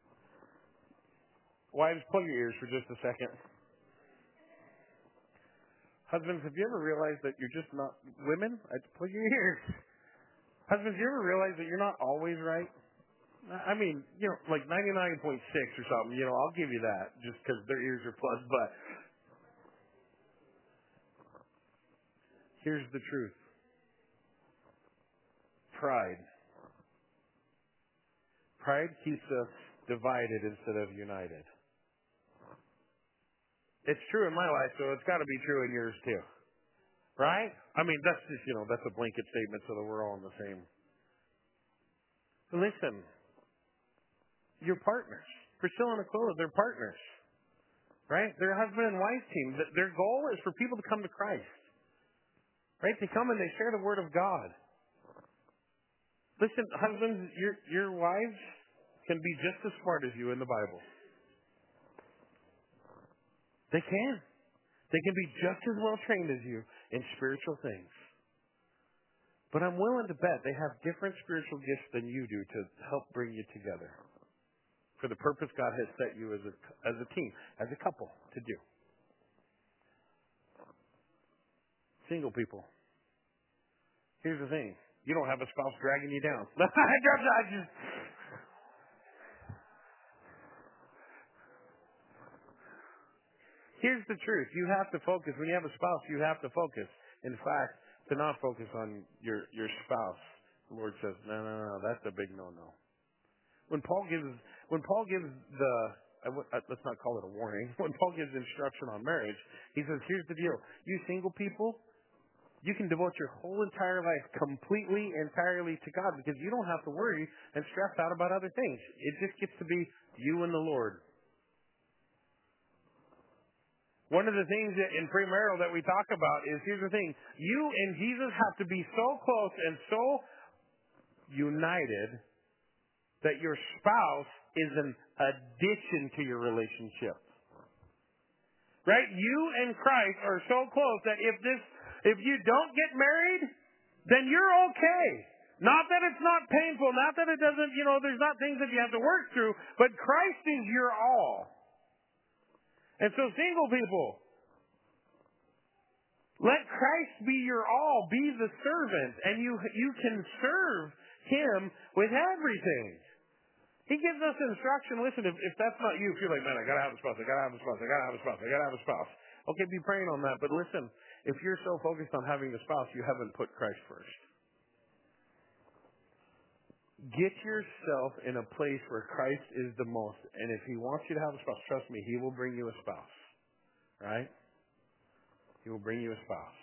S5: Wives, plug your ears for just a second. Husbands, have you ever realized that you're just not... Women, I'd plug your ears. Husbands, you ever realize that you're not always right? I mean, you know, like ninety-nine point six or something, you know, I'll give you that just because their ears are plugged. But here's the truth. Pride. Pride keeps us divided instead of united. It's true in my life, so it's got to be true in yours too. Right? I mean, that's just, you know, that's a blanket statement so that we're all in the same. Listen, your partners, Priscilla and Aquila, they're partners. Right? They're a husband and wife team. Their goal is for people to come to Christ. Right? They come and they share the Word of God. Listen, husbands, your, your wives can be just as smart as you in the Bible. They can. They can be just as well trained as you in spiritual things. But I'm willing to bet they have different spiritual gifts than you do to help bring you together for the purpose God has set you as a, as a team, as a couple to do. Single people. Here's the thing. You don't have a spouse dragging you down. I just... Here's the truth. You have to focus. When you have a spouse, you have to focus. In fact, to not focus on your, your spouse, the Lord says, no, no, no, that's a big no-no. When Paul gives, when Paul gives the, let's not call it a warning, when Paul gives instruction on marriage, he says, here's the deal. You single people, you can devote your whole entire life completely, entirely to God because you don't have to worry and stress out about other things. It just gets to be you and the Lord. One of the things that in premarital that we talk about is, here's the thing, you and Jesus have to be so close and so united that your spouse is an addition to your relationship. Right? You and Christ are so close that if this If you don't get married, then you're okay. Not that it's not painful, not that it doesn't, you know, there's not things that you have to work through, but Christ is your all. And so single people, let Christ be your all, be the servant, and you you can serve Him with everything. He gives us instruction. Listen, if, if that's not you, if you're like, man, I gotta have a spouse, I gotta have a spouse, I gotta have a spouse, I gotta have a spouse. Okay, be praying on that, but listen, if you're so focused on having a spouse, you haven't put Christ first. Get yourself in a place where Christ is the most. And if He wants you to have a spouse, trust me, He will bring you a spouse. Right? He will bring you a spouse.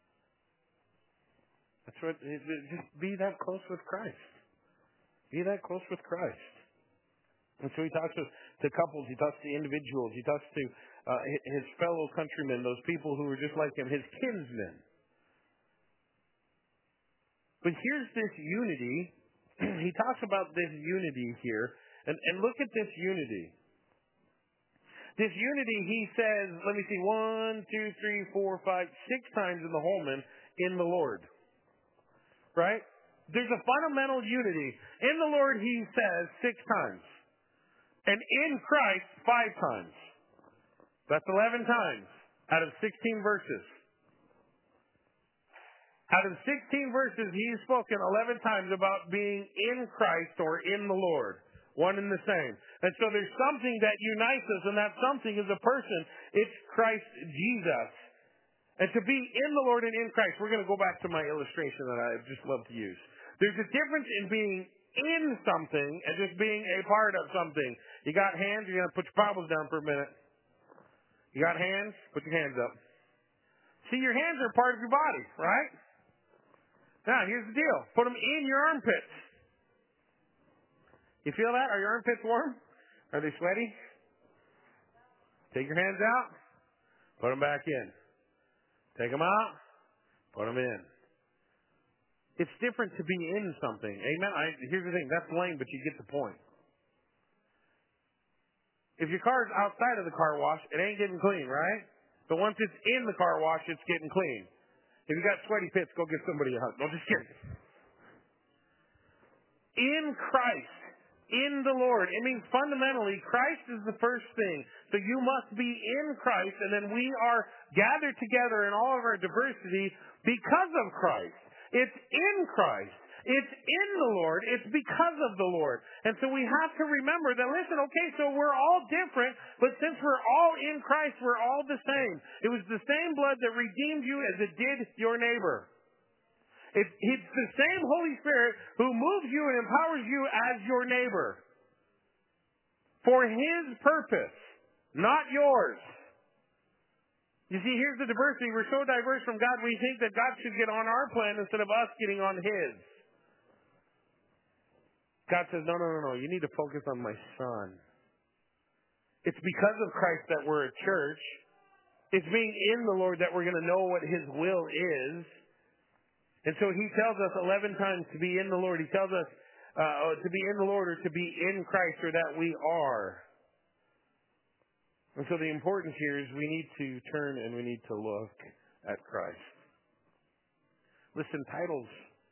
S5: That's what, just be that close with Christ. Be that close with Christ. And so He talks to, to couples, He talks to individuals, He talks to uh, His fellow countrymen, those people who are just like Him, His kinsmen. But here's this unity. He talks about this unity here, and, and look at this unity. This unity, he says, let me see, one, two, three, four, five, six times in the Holman, in the Lord. Right? There's a fundamental unity. In the Lord, he says six times. And in Christ, five times. That's eleven times out of sixteen verses. Out of sixteen verses, he's spoken eleven times about being in Christ or in the Lord. One and the same. And so there's something that unites us, and that something is a person. It's Christ Jesus. And to be in the Lord and in Christ, we're going to go back to my illustration that I just love to use. There's a difference in being in something and just being a part of something. You got hands, you're going to put your Bibles down for a minute. You got hands? Put your hands up. See, your hands are part of your body, right? Now, here's the deal. Put them in your armpits. You feel that? Are your armpits warm? Are they sweaty? Take your hands out. Put them back in. Take them out. Put them in. It's different to be in something. Amen? I, here's the thing. That's lame, but you get the point. If your car's outside of the car wash, it ain't getting clean, right? But once it's in the car wash, it's getting clean. If you got sweaty pits, go give somebody a hug. No, just kidding. In Christ, in the Lord. It means fundamentally, Christ is the first thing. So you must be in Christ, and then we are gathered together in all of our diversity because of Christ. It's in Christ. It's in the Lord. It's because of the Lord. And so we have to remember that, listen, okay, so we're all different, but since we're all in Christ, we're all the same. It was the same blood that redeemed you as it did your neighbor. It's, it's the same Holy Spirit who moves you and empowers you as your neighbor. For His purpose, not yours. You see, here's the diversity. We're so diverse from God, we think that God should get on our plan instead of us getting on His. God says, no, no, no, no. You need to focus on my Son. It's because of Christ that we're a church. It's being in the Lord that we're going to know what His will is. And so He tells us eleven times to be in the Lord. He tells us uh, to be in the Lord or to be in Christ, or that we are. And so the importance here is we need to turn and we need to look at Christ. Listen, titles...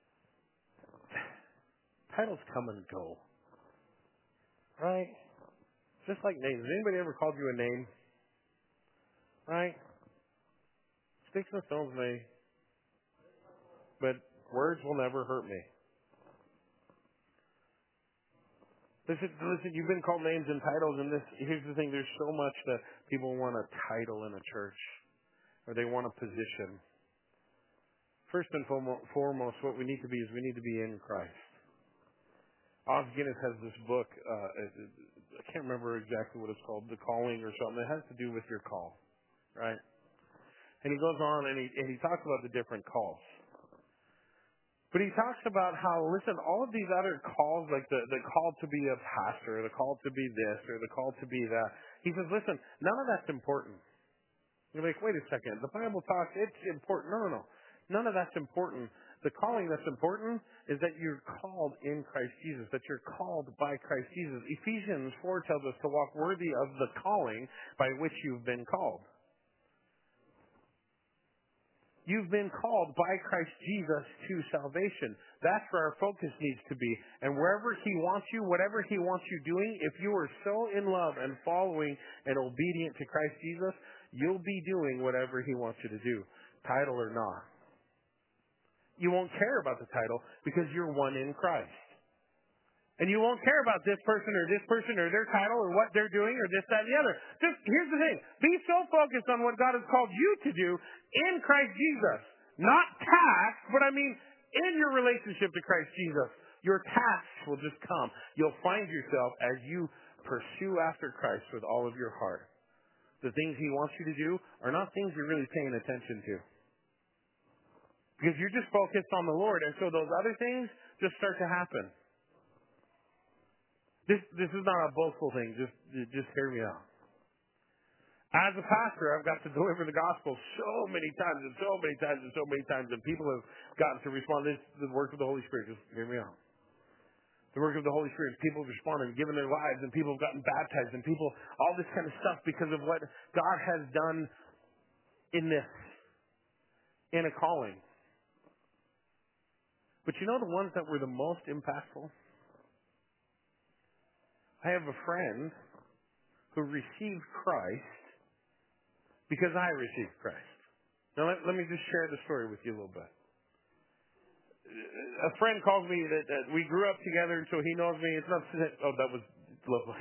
S5: Titles come and go. Right? Just like names. Has anybody ever called you a name? Right? Sticks and stones may, but words will never hurt me. Listen, listen, you've been called names and titles, and this, here's the thing, there's so much that people want a title in a church, or they want a position. First and foremost, what we need to be is we need to be in Christ. Os Guinness has this book, uh, I can't remember exactly what it's called, The Calling or something. It has to do with your call, right? And he goes on and he, and he talks about the different calls. But he talks about how, listen, all of these other calls, like the, the call to be a pastor, the call to be this, or the call to be that, he says, listen, none of that's important. You're like, wait a second, the Bible talks, it's important. No, no, no. None of that's important. The calling that's important is that you're called in Christ Jesus, that you're called by Christ Jesus. Ephesians four tells us to walk worthy of the calling by which you've been called. You've been called by Christ Jesus to salvation. That's where our focus needs to be. And wherever He wants you, whatever He wants you doing, if you are so in love and following and obedient to Christ Jesus, you'll be doing whatever He wants you to do, title or not. You won't care about the title because you're one in Christ. And you won't care about this person or this person or their title or what they're doing or this, that, and the other. Just, here's the thing. Be so focused on what God has called you to do in Christ Jesus. Not tasks, but I mean in your relationship to Christ Jesus. Your tasks will just come. You'll find yourself as you pursue after Christ with all of your heart. The things He wants you to do are not things you're really paying attention to. Because you're just focused on the Lord, and so those other things just start to happen. This this is not a boastful thing. Just just hear me out. As a pastor, I've got to deliver the gospel so many times and so many times and so many times, and people have gotten to respond. This is the work of the Holy Spirit. Just hear me out. The work of the Holy Spirit. People have responded and given their lives, and people have gotten baptized, and people, all this kind of stuff because of what God has done in this, in a calling. But you know the ones that were the most impactful? I have a friend who received Christ because I received Christ. Now, let, let me just share the story with you a little bit. A friend calls me that, that we grew up together, and so he knows me. It's not that, oh, that was lovely.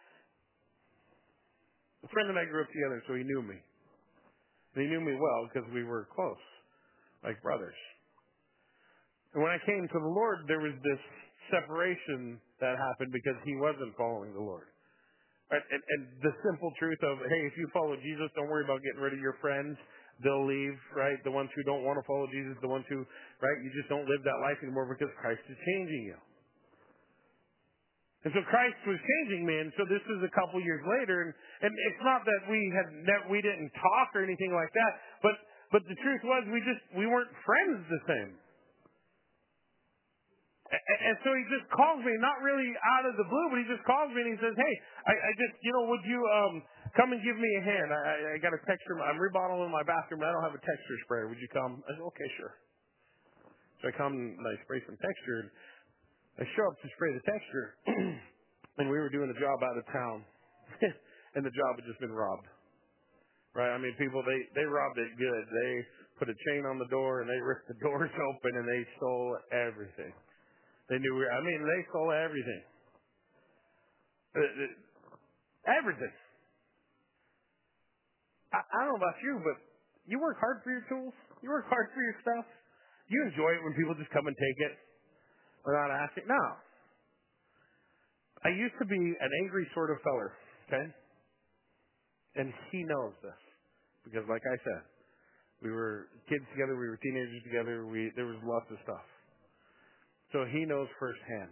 S5: A friend and I grew up together, so he knew me. And he knew me well because we were close, like brothers. And when I came to the Lord, there was this separation that happened because he wasn't following the Lord. Right? And, and the simple truth of, hey, if you follow Jesus, don't worry about getting rid of your friends. They'll leave, right? The ones who don't want to follow Jesus, the ones who, right, you just don't live that life anymore because Christ is changing you. And so Christ was changing me, and so this is a couple years later, and, and it's not that we had never, we didn't talk or anything like that, but but the truth was we just we weren't friends the same. And so he just calls me, not really out of the blue, but he just calls me and he says, hey, I, I just, you know, would you um come and give me a hand? I, I, I got a texture. I'm remodeling my bathroom, and I don't have a texture sprayer. Would you come? I said, okay, sure. So I come and I spray some texture. And I show up to spray the texture, and we were doing a job out of town, and the job had just been robbed. Right? I mean, people, they, they robbed it good. They put a chain on the door, and they ripped the doors open, and they stole everything. They knew we were, I mean, they stole everything. Uh, uh, everything. I, I don't know about you, but you work hard for your tools. You work hard for your stuff. You enjoy it when people just come and take it without asking. No. I used to be an angry sort of feller, okay? And he knows this. Because like I said, we were kids together, we were teenagers together, we there was lots of stuff. So he knows firsthand.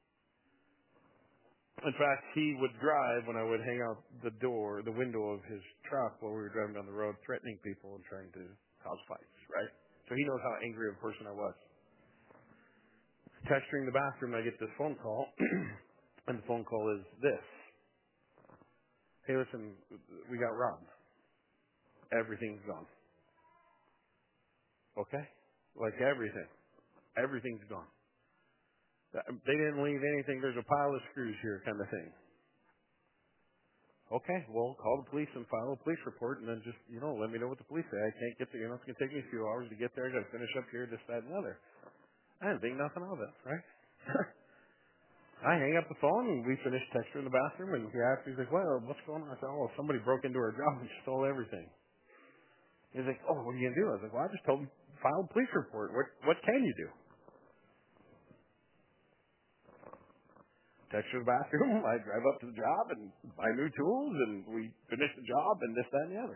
S5: In fact, he would drive when I would hang out the door, the window of his truck while we were driving down the road, threatening people and trying to cause fights, right? So he knows how angry of a person I was. Texturing the bathroom, I get this phone call, and the phone call is this. Hey, listen, we got robbed. Everything's gone. Okay? Like everything. Everything's gone. They didn't leave anything. There's a pile of screws here kind of thing. Okay, well, call the police and file a police report and then just, you know, let me know what the police say. I can't get there. You know, it's going to take me a few hours to get there. I got to finish up here, this, that, and the other. I didn't think nothing of it, right? I hang up the phone and we finish texting in the bathroom and he asked me, he's like, well, what's going on? I said, oh, somebody broke into our job and stole everything. He's like, oh, what are you going to do? I was like, well, I just told him, file a police report. What, what can you do? Text to the bathroom, I drive up to the job and buy new tools, and we finish the job, and this, that, and the other.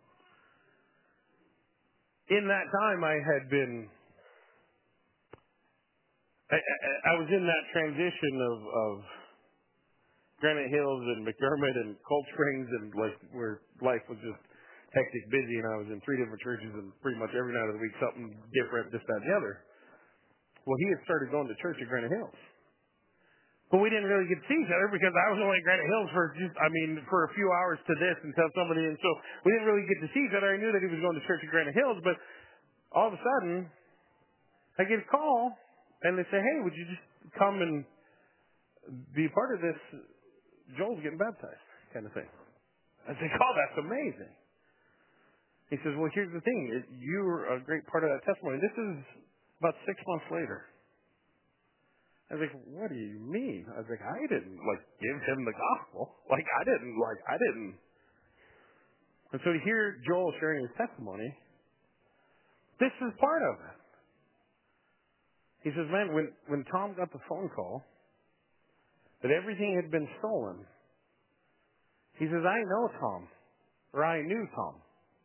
S5: In that time, I had been, I, I, I was in that transition of, of Granite Hills and McDermott and Cold Springs, and like where life was just hectic, busy, and I was in three different churches, and pretty much every night of the week, something different, this, that, and the other. Well, he had started going to church at Granite Hills. But we didn't really get to see each other because I was only at Granite Hills for just, I mean, for a few hours to this and tell somebody. And so we didn't really get to see each other. I knew that he was going to church at Granite Hills, but all of a sudden, I get a call, and they say, hey, would you just come and be a part of this? Joel's getting baptized, kind of thing. I think, oh, that's amazing. He says, well, here's the thing. You're a great part of that testimony. This is about six months later. I was like, what do you mean? I was like, I didn't, like, give him the gospel. Like, I didn't, like, I didn't. And so to hear Joel sharing his testimony, this is part of it. He says, man, when, when Tom got the phone call that everything had been stolen, he says, I know Tom, or I knew Tom.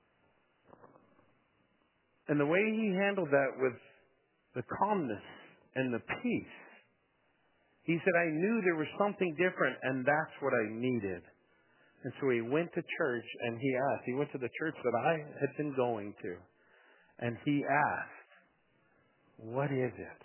S5: And the way he handled that with the calmness and the peace, he said, I knew there was something different, and that's what I needed. And so he went to church, and he asked. He went to the church that I had been going to, and he asked, what is it?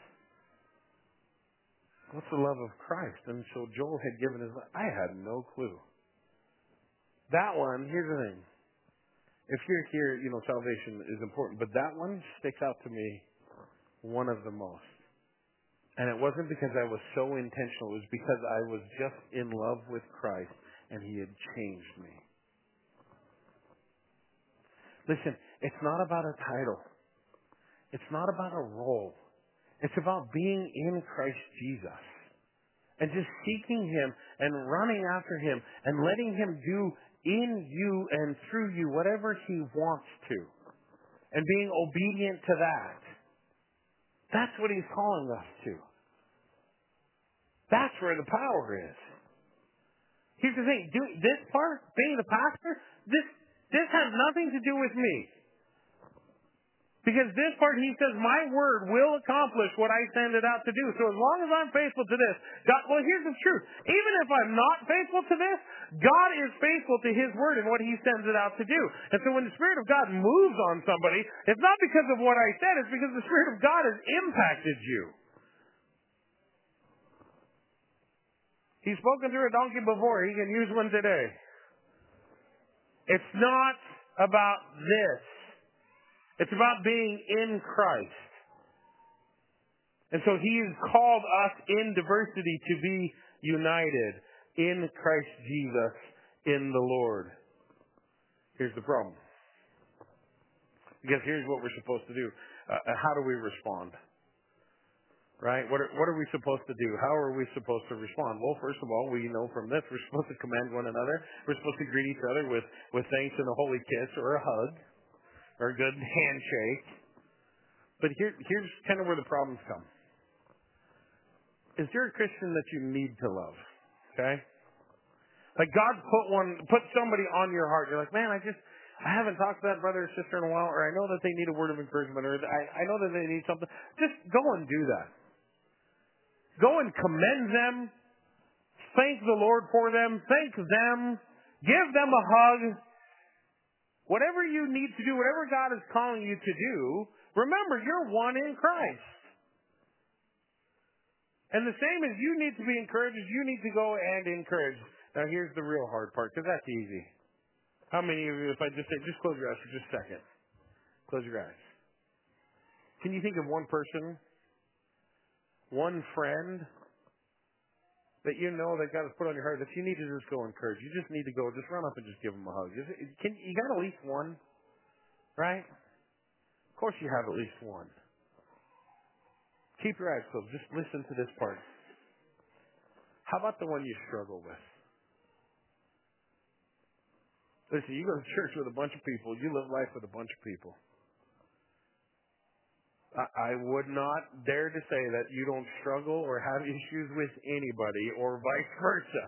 S5: What's the love of Christ? And so Joel had given his life. I had no clue. That one, here's the thing. If you're here, you know, salvation is important, but that one sticks out to me one of the most. And it wasn't because I was so intentional. It was because I was just in love with Christ, and He had changed me. Listen, it's not about a title. It's not about a role. It's about being in Christ Jesus and just seeking Him and running after Him and letting Him do in you and through you whatever He wants to, and being obedient to that. That's what He's calling us to. That's where the power is. Here's the thing. Do, this part, being the pastor, this, this has nothing to do with me. Because this part, He says, my word will accomplish what I send it out to do. So as long as I'm faithful to this, God, well, here's the truth. Even if I'm not faithful to this, God is faithful to His word and what He sends it out to do. And so when the Spirit of God moves on somebody, it's not because of what I said, it's because the Spirit of God has impacted you. He's spoken through a donkey before. He can use one today. It's not about this. It's about being in Christ. And so He has called us in diversity to be united in Christ Jesus in the Lord. Here's the problem. Because here's what we're supposed to do. Uh, how do we respond? Right? What are, what are we supposed to do? How are we supposed to respond? Well, first of all, we know from this we're supposed to commend one another. We're supposed to greet each other with, with thanks and a holy kiss or a hug or a good handshake. But here, here's kind of where the problems come. Is there a Christian that you need to love? Okay? Like God put one, put somebody on your heart. You're like, man, I just, I haven't talked to that brother or sister in a while, or I know that they need a word of encouragement, or I, I know that they need something. Just go and do that. Go and commend them. Thank the Lord for them. Thank them. Give them a hug. Whatever you need to do, whatever God is calling you to do, remember, you're one in Christ. And the same as you need to be encouraged, you need to go and encourage. Now, here's the real hard part, because that's easy. How many of you, if I just say, just close your eyes for just a second. Close your eyes. Can you think of one person, one friend, that you know that God has put on your heart that you need to just go encourage? You just need to go, just run up and just give them a hug. Is it, can, you got at least one, right? Of course you have at least one. Keep your eyes closed. Just listen to this part. How about the one you struggle with? Listen, you go to church with a bunch of people. You live life with a bunch of people. I would not dare to say that you don't struggle or have issues with anybody or vice versa.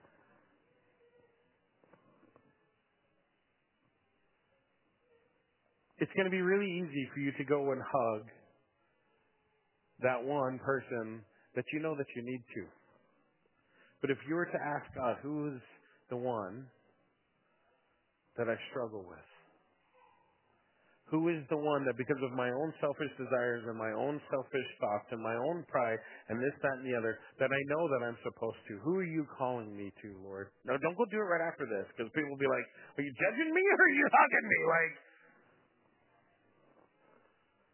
S5: It's going to be really easy for you to go and hug that one person that you know that you need to. But if you were to ask God, who is the one that I struggle with? Who is the one that because of my own selfish desires and my own selfish thoughts and my own pride and this, that, and the other, that I know that I'm supposed to? Who are you calling me to, Lord? Now, don't go do it right after this, because people will be like, are you judging me or are you hugging me? Like,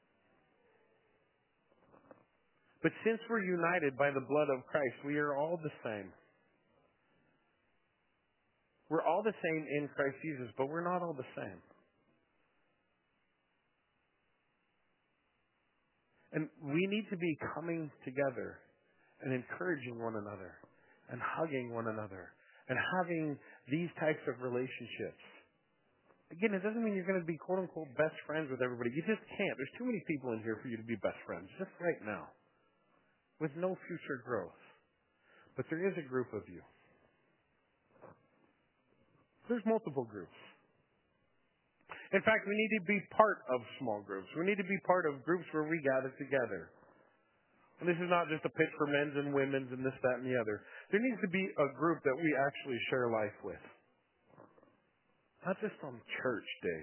S5: But since we're united by the blood of Christ, we are all the same. We're all the same in Christ Jesus, but we're not all the same. And we need to be coming together and encouraging one another and hugging one another and having these types of relationships. Again, it doesn't mean you're going to be quote-unquote best friends with everybody. You just can't. There's too many people in here for you to be best friends, just right now, with no future growth. But there is a group of you. There's multiple groups. In fact, we need to be part of small groups. We need to be part of groups where we gather together. And this is not just a pitch for men's and women's and this, that, and the other. There needs to be a group that we actually share life with. Not just on church day.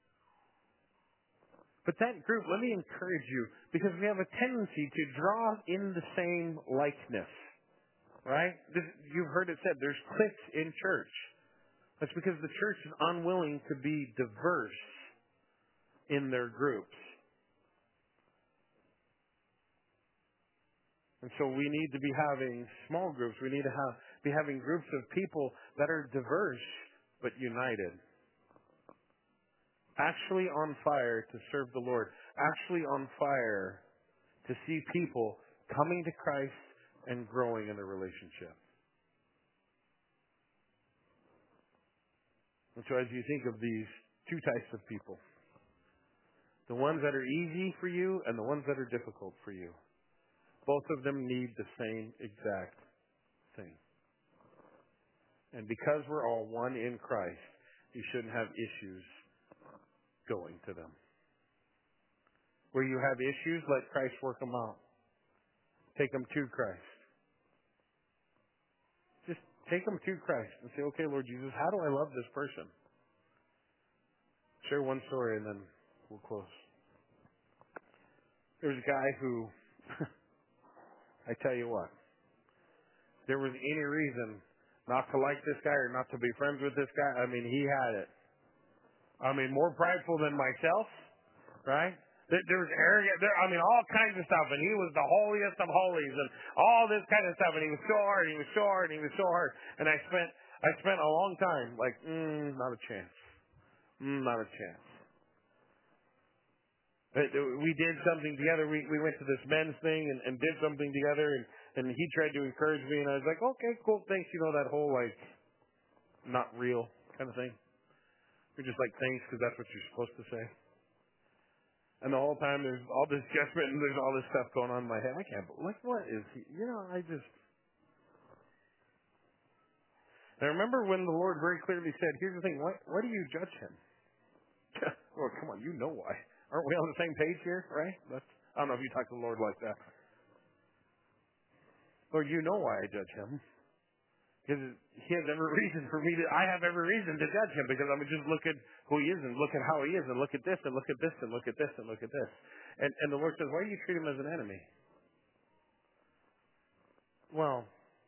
S5: But that group, let me encourage you, because we have a tendency to draw in the same likeness. Right? This, you've heard it said, there's cliques in church. That's because the church is unwilling to be diverse in their groups. And so we need to be having small groups. We need to have, be having groups of people that are diverse but united. Actually on fire to serve the Lord. Actually on fire to see people coming to Christ and growing in a relationship. And so as you think of these two types of people, the ones that are easy for you and the ones that are difficult for you, both of them need the same exact thing. And because we're all one in Christ, you shouldn't have issues going to them. Where you have issues, let Christ work them out. Take them to Christ. Just take them to Christ and say, okay, Lord Jesus, how do I love this person? Share one story and then we'll close. There was a guy who, I tell you what, there was any reason not to like this guy or not to be friends with this guy. I mean, he had it. I mean, more prideful than myself, right? There, there was arrogant, there, I mean, all kinds of stuff, and he was the holiest of holies, and all this kind of stuff, and he was so hard, he was so hard, and he was so hard, and I spent, I spent a long time, like, mm, not a chance, mm, not a chance. But we did something together, we, we went to this men's thing, and, and did something together, and, and he tried to encourage me, and I was like, okay, cool, thanks, you know, that whole, like, not real kind of thing. You're just like, thanks, because that's what you're supposed to say. And the whole time there's all this judgment and there's all this stuff going on in my head. I can't, like, what is he? You know, I just. And I remember when the Lord very clearly said, here's the thing, why, why do you judge him? Lord, come on, you know why. Aren't we on the same page here, right? That's, I don't know if you talk to the Lord like that. Lord, you know why I judge him. Because he has every reason for me to, I have every reason to judge him because I'm just look at who he is and look at how he is and look at this and look at this and look at this and look at this. And, and the Lord says, why do you treat him as an enemy? Well,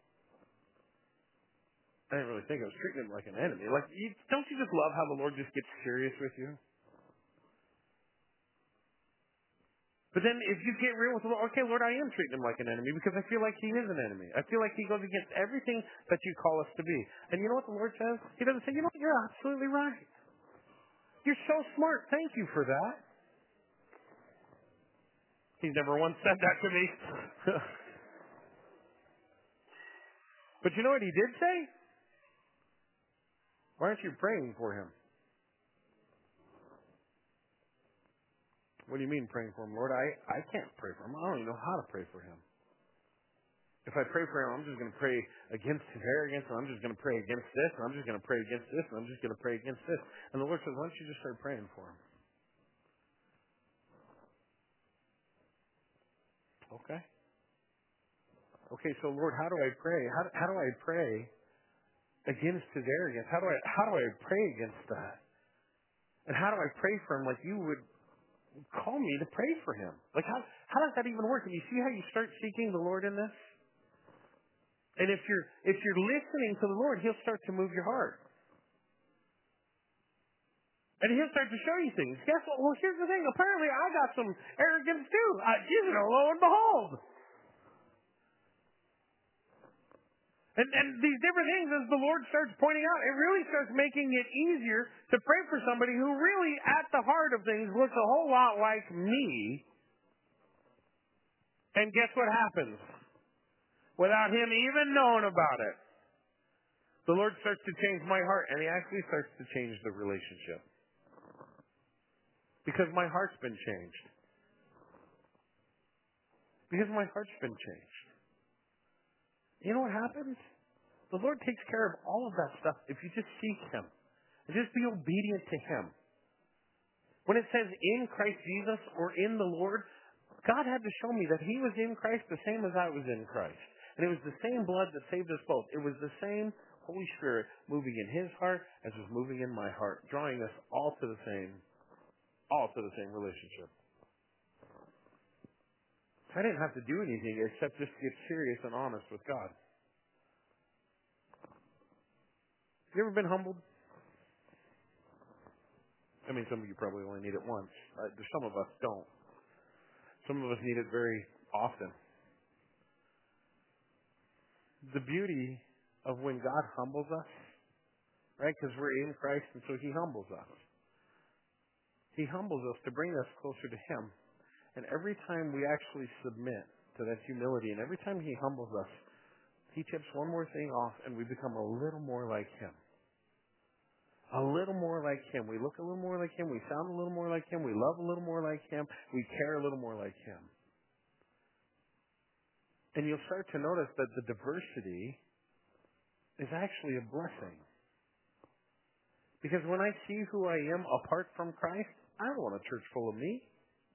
S5: I didn't really think I was treating him like an enemy. Like, you, don't you just love how the Lord just gets serious with you? But then if you get real with the Lord, okay, Lord, I am treating him like an enemy because I feel like he is an enemy. I feel like he goes against everything that you call us to be. And you know what the Lord says? He doesn't say, you know what, you're absolutely right. You're so smart. Thank you for that. He's never once said that to me. But you know what he did say? Why aren't you praying for him? What do you mean praying for him, Lord? I, I can't pray for him. I don't even know how to pray for him. If I pray for him, I'm just going to pray against his arrogance, and I'm just going to pray against this, and I'm just going to pray against this, and I'm just going to pray against this. And the Lord says, why don't you just start praying for him? Okay. Okay, so Lord, how do I pray? How, how do I pray against his arrogance? How do I how do I pray against that? And how do I pray for him like you would call me to pray for him? Like, how how does that even work? And you see how you start seeking the Lord in this? And if you're if you're listening to the Lord, he'll start to move your heart. And he'll start to show you things. Guess what? Well, here's the thing. Apparently, I got some arrogance too. I, you know, lo and behold. And, and these different things, as the Lord starts pointing out, it really starts making it easier to pray for somebody who really, at the heart of things, looks a whole lot like me. And guess what happens? Without him even knowing about it, the Lord starts to change my heart, and he actually starts to change the relationship. Because my heart's been changed. Because my heart's been changed. You know what happens? The Lord takes care of all of that stuff if you just seek him. And just be obedient to him. When it says in Christ Jesus or in the Lord, God had to show me that he was in Christ the same as I was in Christ. And it was the same blood that saved us both. It was the same Holy Spirit moving in his heart as was moving in my heart, drawing us all to the same, all to the same relationship. I didn't have to do anything except just get serious and honest with God. You ever been humbled? I mean, some of you probably only need it once. Uh, some of us don't. Some of us need it very often. The beauty of when God humbles us, right? Because we're in Christ, and so he humbles us. He humbles us to bring us closer to him. And every time we actually submit to that humility, and every time he humbles us, he chips one more thing off, and we become a little more like him. A little more like him. We look a little more like him. We sound a little more like him. We love a little more like him. We care a little more like him. And you'll start to notice that the diversity is actually a blessing. Because when I see who I am apart from Christ, I don't want a church full of me.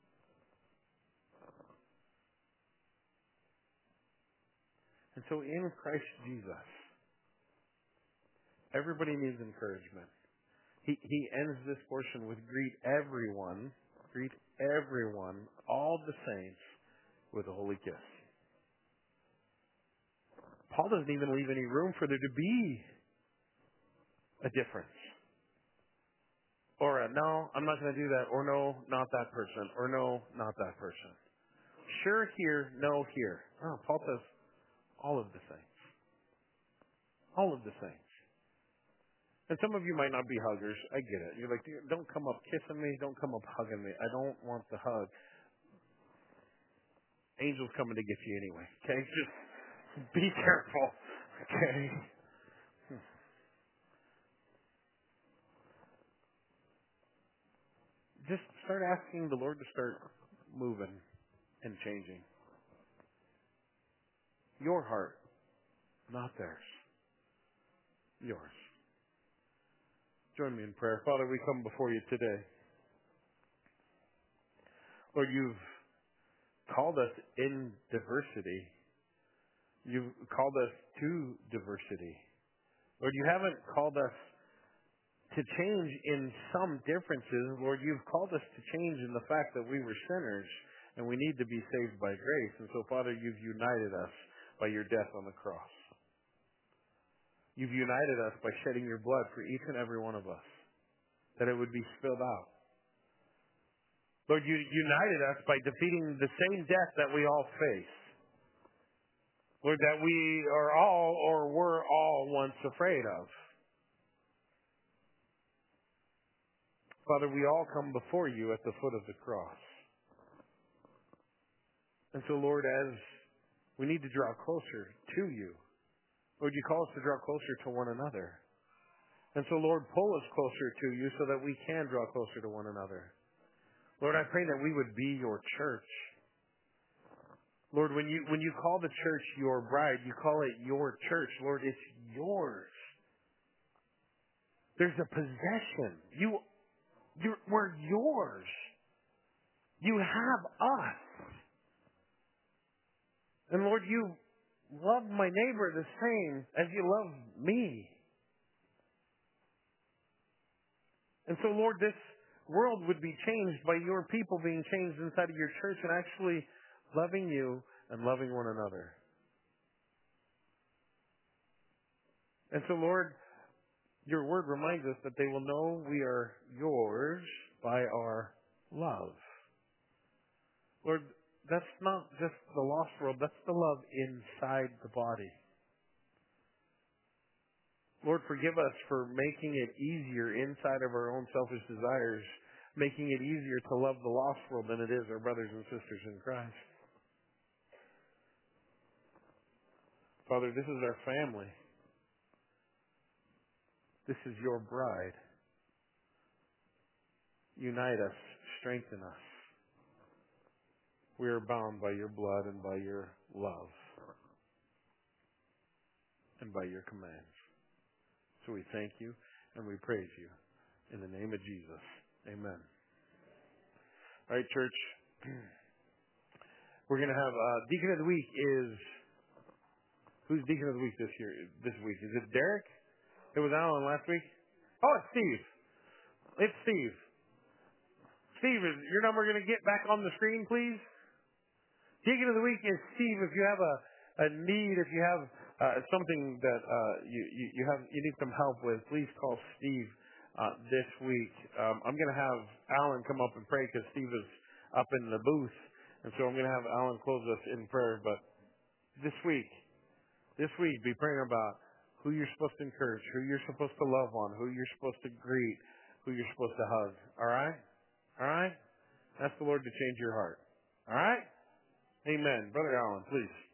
S5: And so in Christ Jesus, everybody needs encouragement. He, he ends this portion with greet everyone, greet everyone, all the saints, with a holy kiss. Paul doesn't even leave any room for there to be a difference. Or a, no, I'm not going to do that. Or no, not that person. Or no, not that person. Sure here, no here. Oh, Paul says all of the saints. All of the saints. And some of you might not be huggers. I get it. You're like, don't come up kissing me. Don't come up hugging me. I don't want the hug. Angels coming to get you anyway. Okay? Just be careful. Okay? Just start asking the Lord to start moving and changing. Your heart, not theirs. Yours. Join me in prayer. Father, we come before you today. Lord, you've called us in diversity. You've called us to diversity. Lord, you haven't called us to change in some differences. Lord, you've called us to change in the fact that we were sinners and we need to be saved by grace. And so, Father, you've united us by your death on the cross. You've united us by shedding your blood for each and every one of us, that it would be spilled out. Lord, you united us by defeating the same death that we all face. Lord, that we are all or were all once afraid of. Father, we all come before you at the foot of the cross. And so, Lord, as we need to draw closer to you, Lord, you call us to draw closer to one another. And so, Lord, pull us closer to you so that we can draw closer to one another. Lord, I pray that we would be your church. Lord, when you when you call the church your bride, you call it your church. Lord, it's yours. There's a possession. You, you're, we're yours. You have us. And Lord, you love my neighbor the same as you love me. And so, Lord, this world would be changed by your people being changed inside of your church and actually loving you and loving one another. And so, Lord, your word reminds us that they will know we are yours by our love. Lord, that's not just the lost world, that's the love inside the body. Lord, forgive us for making it easier inside of our own selfish desires, making it easier to love the lost world than it is our brothers and sisters in Christ. Father, this is our family. This is your bride. Unite us, strengthen us. We are bound by your blood and by your love and by your commands. So we thank you and we praise you. In the name of Jesus. Amen. All right, church. We're going to have uh, Deacon of the Week is... Who's Deacon of the Week this year? This week? Is it Derek? It was Alan last week? Oh, it's Steve. It's Steve. Steve, is your number going to get back on the screen, please? Deacon of the Week is Steve. If you have a, a need, if you have uh, something that uh, you, you, you have you need some help with, please call Steve uh, this week. Um, I'm going to have Alan come up and pray because Steve is up in the booth. And so I'm going to have Alan close us in prayer. But this week, this week, be praying about who you're supposed to encourage, who you're supposed to love on, who you're supposed to greet, who you're supposed to hug. All right? All right? Ask the Lord to change your heart. All right? Amen. Brother Alan, please.